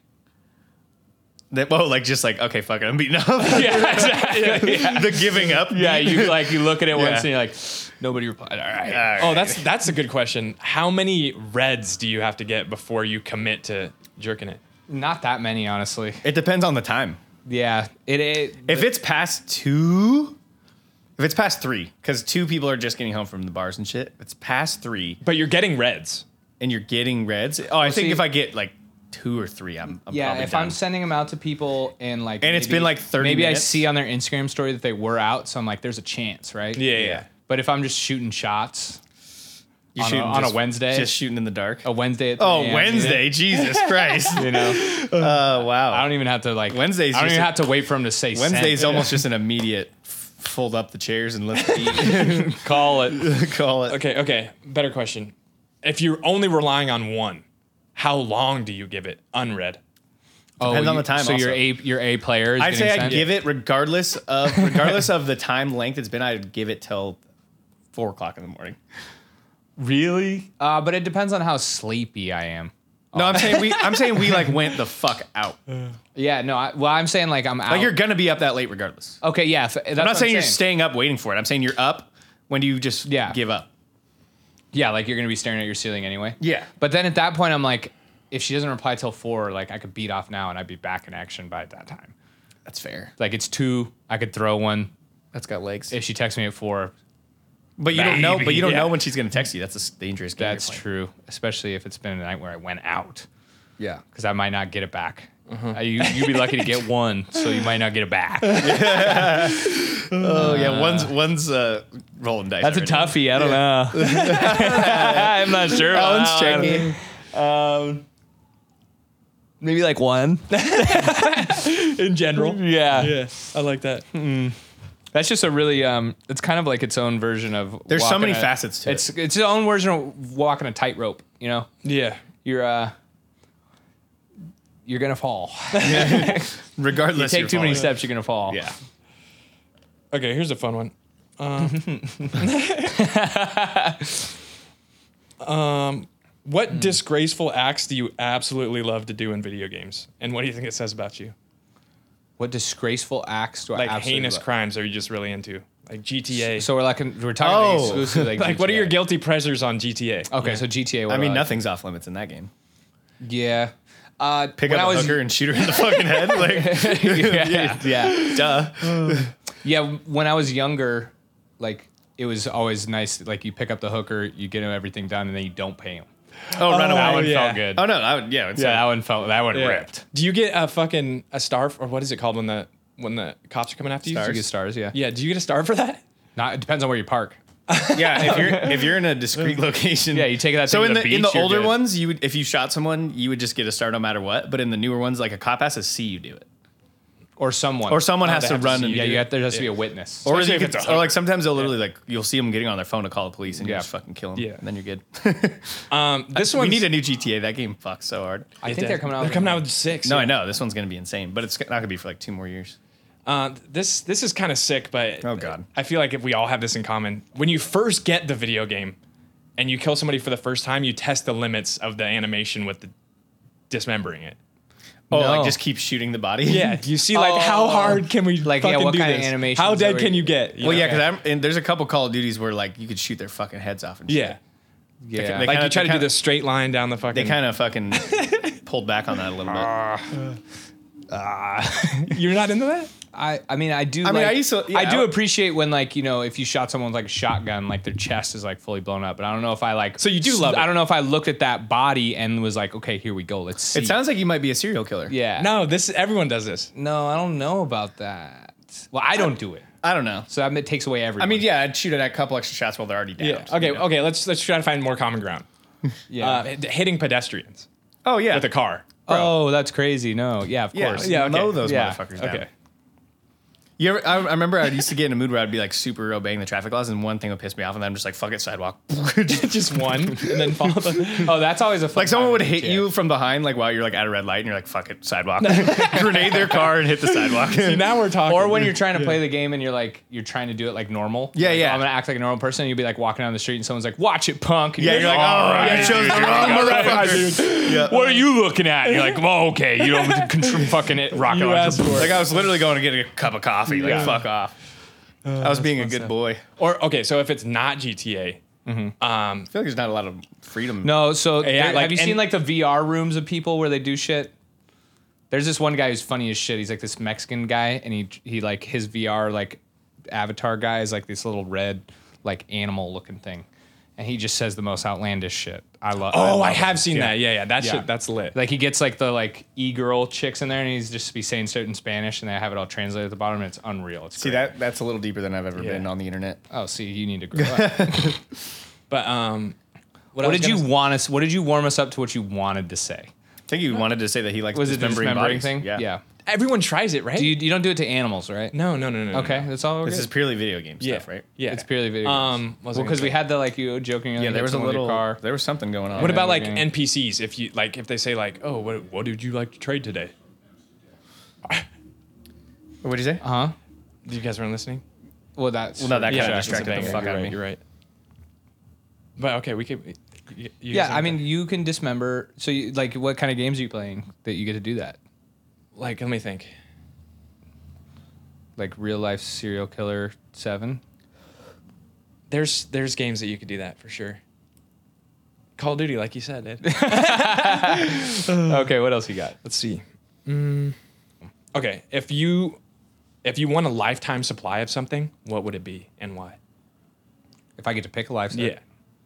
That, well, like just like okay, fuck it, I'm beating up.
Yeah, exactly. Yeah,
The giving up.
yeah you like you look at it
Yeah.
once and you're like, nobody replied. All right.
All right.
Oh, that's that's a good question. How many reds do you have to get before you commit to jerking it?
Not that many, honestly.
It depends on the time.
Yeah, it. it
If it's past two, if it's past three, because two people are just getting home from the bars and shit. If it's past three
But you're getting reds.
and you're getting reds. Oh, I think
see-
if I get like two or three, I'm, I'm
yeah,
probably
if
done.
I'm sending them out to people and like,
And it's been, like, thirty
Maybe
minutes.
I see on their Instagram story that they were out, so I'm like, there's a chance, right?
Yeah, yeah.
Yeah.
But if I'm just shooting shots
You're
on a-
shooting
on a
just-
Wednesday?
just shooting in the dark.
a Wednesday at
Oh,
three a m,
Wednesday, Jesus Christ!
You know,
Oh wow,
I don't even have to like.
Wednesday's
I don't
just
even
a-
have to wait for him to say.
Wednesday's
send.
almost just an immediate f- fold up the chairs and let's eat.
Call it.
Call it.
Okay, okay. Better question. If you're only relying on one, how long do you give it unread?
Oh,
Depends on
you-
the time
So
also.
your A your A player is
I'd
getting
say I'd
sent?
give it regardless of regardless of the time length it's been. I'd give it till four o'clock in the morning.
Really? Uh, but it depends on how sleepy I am.
No, I'm saying we. I'm saying we like went the fuck out.
Yeah, no. I, well, I'm saying like I'm out.
Like you're gonna be up that late regardless.
okay. Yeah, if- that's
I'm
what
not saying you're staying up waiting for it. I'm saying you're up. When do you just
Yeah.
give up?
Yeah, like you're gonna be staring at your ceiling anyway.
Yeah.
But then at that point, I'm like, if she doesn't reply till four, like I could beat off now and I'd be back in action by that time.
That's fair.
Like it's two, I could throw one.
That's got legs.
If she texts me at four,
But you don't know. But you don't
yeah.
know when she's gonna text you. That's a s- dangerous game.
that's
you're playing.
true. Especially if it's been a night where I went out,
Yeah.
because I might not get it back. Uh, you you'd be lucky to get one, so you might not get it back.
Oh yeah. One's one's uh, rolling dice.
That's a
already.
toughie. I don't know. I'm not sure.
That one's
about
tricky.
Um, maybe like one.
In general.
Yeah.
Yeah, I like that.
That's just a really um. It's kind of like its own version of.
There's so
walking
many
a-
facets to
it's, It's its own version of walking a tightrope. You know,
Yeah.
you're uh. You're gonna fall.
Regardless.
Take
you're
too many
falling.
steps, you're gonna fall.
Yeah.
Okay, here's a fun one. Uh, um, what disgraceful acts do you absolutely love to do in video games? And what do you think it says about you?
What disgraceful acts do I
Like
absolutely
heinous
love?
crimes are you just really into? Like G T A.
So we're like we're talking
Oh.
exclusively like,
like, what are
G T A.
your guilty pleasures on G T A?
Okay, so G T A. What
I
do
mean,
like?
nothing's off limits in that game.
Yeah. Uh,
Pick
when
up
I
a
was,
hooker and shoot her in the fucking head. Like,
yeah, yeah,
duh.
yeah. When I was younger, like it was always nice. Like you pick up the hooker, you get him everything done, and then you don't pay him.
Oh, run
Oh,
That
away.
one
yeah.
felt good.
Oh no, I would, yeah, it's
yeah,
like-
that one felt that one
Yeah.
ripped.
Do you get a fucking a star or what is it called when the when the cops are coming after you?
Stars.
You get stars, yeah.
Yeah. Do you get a star for that?
Not. It depends on where you park.
yeah. If you're if you're in a discreet location,
Yeah, you take that
So
thing
in
to
the
the
in the
beach, you're
older
good.
ones, you would if you shot someone, you would just get a star no matter what. But in the newer ones, like a cop has to see you do it,
Or someone.
or someone
Oh,
has
they
to
have to
run
see
and
you
Yeah,
do
you
it.
have, there has to be
Yeah.
a witness.
Or,
Especially
you
if
could,
it's a
or
hook.
like sometimes they'll literally like you'll see them getting on their phone to call the police and you
Yeah.
just fucking kill them.
Yeah.
And then you're good.
Um, this one
we need a new G T A. That game fucks so hard.
I think they're coming out.
They're
with
coming
a-
out with six.
No,
yeah.
I know this one's gonna be insane, but it's not gonna be for like two more years.
Uh, this this is kind of sick, but
Oh, God.
I feel like if we all have this in common. When you first get the video game and you kill somebody for the first time, you test the limits of the animation with the dismembering it.
Oh,
No.
like just keep shooting the body.
Yeah, you see like how
Oh.
hard can we
Like, yeah,
fucking
what
do
kind of
this?
animation
How
is that
dead
where
can
you-
you get?
Well, yeah,
know?
because and there's a couple Call of Duties where like you could shoot their fucking heads off and shit.
yeah,
Yeah.
They
like
kinda-
you try
they
to do
kinda-
the straight line down the fucking.
They kind of fucking pulled back on that a little bit.
You're not into that?
I, I mean, I do.
I mean,
like-
I used to- yeah,
I do
I-
appreciate when, like, you know, if you shot someone with like a shotgun, like their chest is like fully blown up. But I don't know if I like.
So you do love it.
I don't know if I looked at that body and was like, okay, here we go. Let's see.
It sounds like you might be a serial killer.
Yeah.
No, this everyone does this.
No, I don't know about that. Well, I don't do it.
I don't know.
So that it takes away everything.
I mean, yeah, I'd shoot at a couple extra shots while they're already down.
Yeah. Okay. Okay. Let's let's try to find more common ground.
yeah.
Uh, h- hitting pedestrians
Oh yeah.
with a car.
oh, that's crazy. No. Yeah, of
yeah.
course.
Yeah, okay.
Mow those
Yeah.
motherfuckers down.
Okay.
You ever, I, I remember I used to get in a mood where I'd be like super obeying the traffic laws, and one thing would piss me off, and then I'm just like, fuck it, sidewalk.
Just one, and then follow the.
Oh, that's always a fun
Like someone
time
would
in
hit
jail.
you from behind, like while you're like at a red light, and you're like, fuck it, sidewalk. Grenade their car and hit the sidewalk.
Now we're talking.
Or when you're trying to play the game and you're like, you're trying to do it like normal.
Yeah,
Like,
yeah.
oh, I'm gonna act like a normal person. And you'll be like walking down the street and someone's like, watch it, punk. And
yeah, you're like, oh,
right,
you chose the wrong motherfucker. Yeah.
What are you looking at? And you're like, well, okay, you don't control fucking it, rocket
You asked
launcher.
for it.
Like I was literally going to get a cup of coffee. Like
Yeah.
fuck off. I was being a good boy.
Or okay, so if it's not G T A, um,
I feel like there's not a lot of freedom.
No, so
Yeah,
there-
like,
have you
and-
seen like the V R rooms of people where they do shit? There's this one guy who's funny as shit. He's like this Mexican guy, and he he like his V R like avatar guy is like this little red like animal looking thing, and he just says the most outlandish shit. I love.
oh,
love
I
it.
have seen
Yeah.
that. Yeah, yeah, that
Yeah.
shit, that's lit.
Like he gets like the like e girl chicks in there, and he's just be saying certain Spanish, and they have it all translated at the bottom, and it's unreal. It's
See
great.
that that's a little deeper than I've ever
Yeah.
been on the internet.
Oh, see, you need to grow up.
But um,
what
I was
did you
gonna-
want us? What did you warm us up to? What you wanted to say?
I think you wanted to say that he likes
Was it the
dismembering
dismembering
bodies.
thing?
Yeah.
yeah.
Everyone tries it, right?
Do you, you don't do it to animals, right?
no, no, no, no. no,
Okay,
no.
that's all. We're
This
good.
is purely video game
Yeah,
stuff, right?
Yeah,
It's purely video.
Um,
games.
what was I
well,
gonna
because we
say?
had the like you joking.
Yeah, there was a little.
car.
There was something going on.
What about like
beginning.
N P Cs? If you like, if they say like, "Oh, what what did you like to trade today?"
What'd you say?
Uh huh.
You guys weren't listening.
Well, that's
Well, no, that
Yeah,
kinda
that's
distracted
a
the
banger.
fuck
You're
out of
right,
me.
You're right. But okay, we could. You, you
yeah.
said
I mean,
that.
you can dismember. So, you, like, what kind of games are you playing that you get to do that?
like, let me think.
Like real life serial killer seven.
There's there's games that you could do that for sure. Call of Duty, like you said, dude.
Okay, what else you got?
Let's see. Mm. Okay, if you if you want a lifetime supply of something, what would it be and why?
If I get to pick a lifestyle.
Yeah,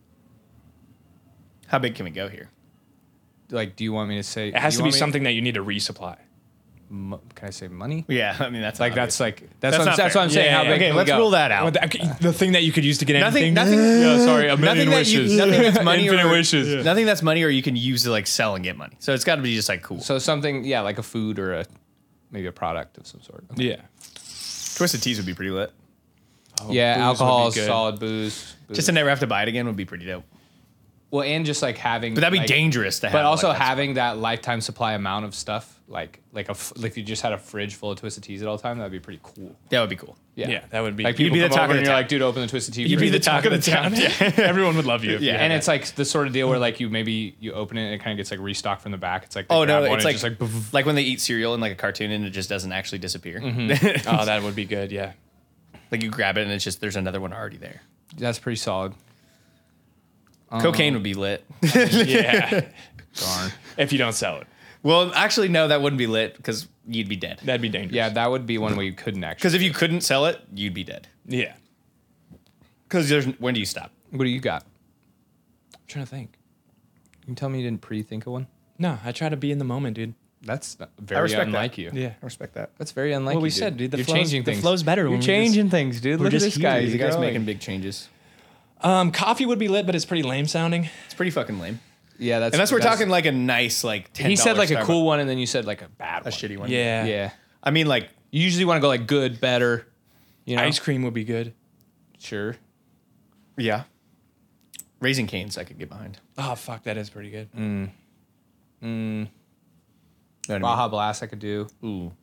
How big can we go here?
Like, do you want me to say?
it has
do
to
you
be
want me-
something that you need to resupply.
Mo- Can I say money?
Yeah, I mean that's
Like
obvious.
that's like that's
That's
what, I'm,
not
that's
fair.
what I'm saying.
Yeah,
How
yeah,
big
okay.
can we
Let's
go?
rule that out.
Well, the, the thing that you could use to get
Nothing.
anything.
Nothing.
Yeah, sorry, a
Nothing
million
that you.
wishes.
Nothing that's money
Infinite
or
wishes. Yeah.
nothing that's money or you can use to like sell and get money. So it's got to be just like cool.
So something, yeah, like a food or a maybe a product of some sort.
Yeah.
Twisted Teas would be pretty lit.
Yeah,
booze would
alcohol,
be good.
solid booze, booze.
Just to never have to buy it again would be pretty dope.
well, and just like having,
But that'd be
like,
dangerous to have.
But also
like, that
having that lifetime supply amount of stuff, like like a f- if you just had a fridge full of Twisted Teas at all time, that'd be pretty cool.
that would be cool.
Yeah,
Yeah, that would be.
like
You'd
people
be the
come
talk
over
of
and
the
you're
town.
like, dude, open the Twisted Tea.
You'd
for
be
me.
the talk of the town. Everyone would love you. If
Yeah.
You
And it's like the sort of deal where like you maybe you open it and it kind of gets like restocked from the back. It's like they
Oh no,
grab one
it's
and
like
just like
like when they eat cereal in like a cartoon and it just doesn't actually disappear.
oh, that would be good. Yeah.
Like you grab it and it's just there's another one already there.
that's pretty solid.
Cocaine would be lit.
Yeah.
Darn.
If you don't sell it,
Well, actually, no, that wouldn't be lit because you'd be dead.
that'd be dangerous.
Yeah, that would be one where you couldn't actually.
Because if you couldn't sell it, you'd be dead.
Yeah.
Because there's when do you stop?
What do you got?
I'm trying to think.
You can tell me you didn't pre-think of one.
No, I try to be in the moment, dude.
That's very
respect
unlike
that.
you.
Yeah.
I respect that.
That's very unlike
Well,
you.
we
dude.
said, dude, the
You're
flow's-
changing
the
things.
flow's better
You're
when we
changing things, dude.
we're
Look at
just
this
here,
guy.
dude.
He's
You guys
growing.
making big changes.
Um, coffee would be lit, but it's pretty lame sounding.
It's pretty fucking lame.
Yeah, that's
Unless we're
that's-
talking like a nice like ten.
He said like a cool one, and then you said like a bad
a
one.
shitty one.
Yeah.
Yeah.
I mean like
You usually want to go like good, better. You know.
Ice cream would be good.
Sure.
yeah. Raising Cane's I could get behind.
Oh fuck, that is pretty good.
Mm.
You know what I mean?
Baja Blast I could do.
Ooh.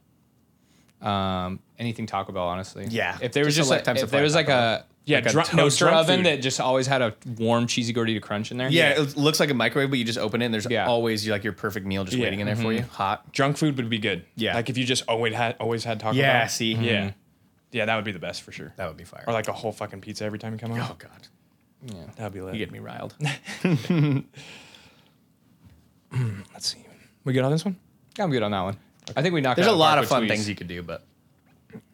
Um, anything Taco Bell, honestly.
Yeah.
If there was
Just
just,
a
like,
lifetime
if
supply
there was
of
like
Taco
a
Yeah,
like a
drunk- no,
toaster
drunk
oven
food.
that just always had a warm cheesy gordita crunch in there.
Yeah, it looks like a microwave, but you just open it and there's
Yeah.
always you like your perfect meal just
Yeah.
waiting in there for you. Hot.
Drunk food would be good.
Yeah.
Like if you just always had always had Taco
Yeah,
Bell.
see?
Yeah. Yeah, that would be the best for sure.
That would be fire.
Or like a whole fucking pizza every time you come home.
oh god.
Yeah.
That'd be lit.
You get me riled.
Let's see. We good on this one?
I'm good on that one. I think we knocked.
There's
out
a
the
lot
park
of
with
fun
Tweez.
things you could do, but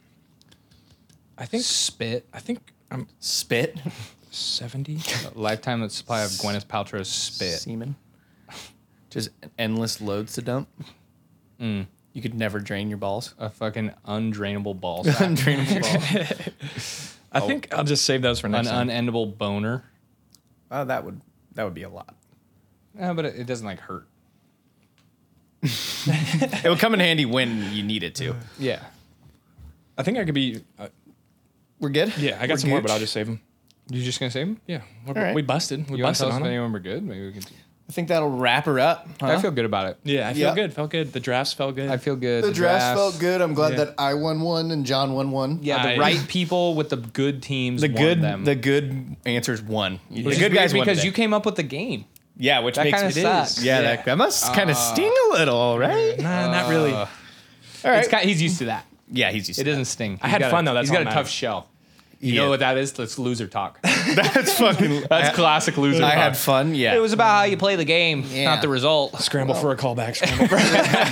I think
Spit.
I think I'm
Spit.
seventy.
Lifetime supply of Gwyneth Paltrow's spit.
Semen. Just endless loads to dump.
Mm.
You could never drain your balls.
A fucking undrainable ball sack.
Undrainable ball.
I think I'll just save those for
An
next time.
unendable boner.
Oh, that would that would be a lot.
Yeah, but it, it doesn't like hurt.
It would come in handy when you need it to.
Yeah.
I think I could be. Uh,
We're good.
yeah, I got
We're
some more,
good?
but I'll just save them.
You just gonna save him?
Yeah, we're,
All right.
we busted. We
You want to
busted
tell us
on
if
them.
anyone were good? Maybe we can.
I think that'll wrap her up.
I
huh?
feel good about it.
Yeah, I feel
Yeah.
good. Felt good. The drafts felt good.
I feel good.
The draft
drafts-
felt good. I'm glad
Yeah.
that I won one and John won one.
Yeah, the
I-
right people with the good teams.
The
won
good
them.
the good answers won. The
Which is
good
weird
guys won
because
today.
you came up with the game.
Yeah, which
That
makes
kinda
it
sucks.
is. Yeah,
Yeah.
That, that must kind of sting a little, right?
nah, not really.
Uh,
All right.
It's kind, he's used to that.
yeah, he's used
It
to
doesn't sting.
I
He's
had
got
fun,
a,
though. That's
he's got
all
a
that
tough
matters.
shell. You
Yeah.
know what that is? That's loser talk.
that. That's fucking.
That's
I,
classic loser
I
talk.
had fun. Yeah.
It was about how you play the game,
Yeah.
not the result.
Scramble for a callback. Scramble for.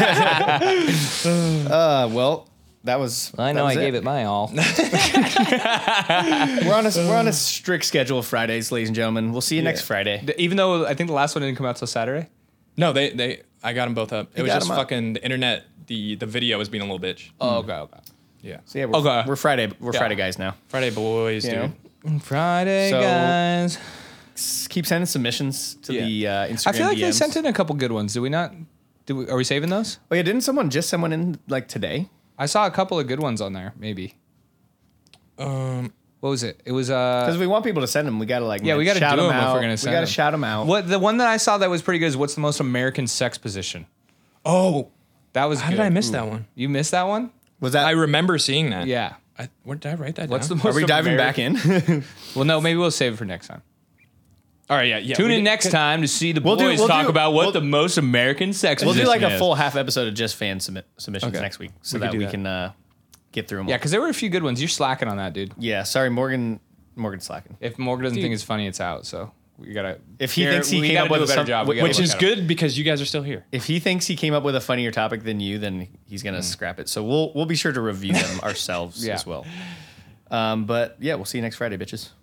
Uh, well, that was.
I
that
know
was
I gave it my all.
We're on a we're on a strict schedule of Fridays, ladies and gentlemen. We'll see you next Friday.
Even though I think the last one didn't come out till Saturday.
No, they they. I got them both up. It
You
was
got
just
'em up.
fucking the internet. The the video was being a little bitch.
Oh, okay, okay.
Yeah.
So yeah, we're,
Okay.
we're Friday. We're
Yeah.
Friday guys now.
Friday boys,
You
dude.
know?
Friday,
So-
guys.
S- Keep sending submissions to
Yeah.
the uh, Instagram
I feel like
D Ms.
they sent in a couple good ones. Did we not? Did we, are we saving those?
Oh yeah, didn't someone just send one in like today?
I saw a couple of good ones on there. Maybe.
Um,
What was it? It was uh.
Because we want people to send them. We gotta like
Yeah, we gotta
shout
do 'em
them
if
out.
we're gonna send
we gotta
'em.
shout them out.
What the one that I saw that was pretty good is what's the most American sex position?
oh,
That was
how
good.
did I miss
Ooh.
that one?
You missed that one?
Was that?
I remember seeing that.
Yeah.
I, where did I write that
What's the
down?
most
Are we diving
American-
back in?
Well, no, maybe we'll save it for next time.
All right, yeah, yeah.
Tune
we
in
did-
next time to see the
We'll do-
boys
we'll
talk
do-
about what
we'll-
the most American sex
we'll do
position
like a
is.
full half episode of just fan submit, submissions
Okay.
next week, so
We could
that
do
we
that.
can uh, get through them.
Yeah, because there were a few good ones. You're slacking on that, dude.
yeah. Sorry, Morgan. Morgan's slacking.
If Morgan doesn't
Dude.
think it's funny, it's out. So we gotta.
If he
Here,
thinks he
we
came
gotta
up with
do a better
some-
job, we gotta
Which
look
is
at 'em.
good because you guys are still here.
If he thinks he came up with a funnier topic than you, then he's gonna scrap it. So we'll we'll be sure to review them ourselves
Yeah.
as well. Um, but yeah, we'll see you next Friday, bitches.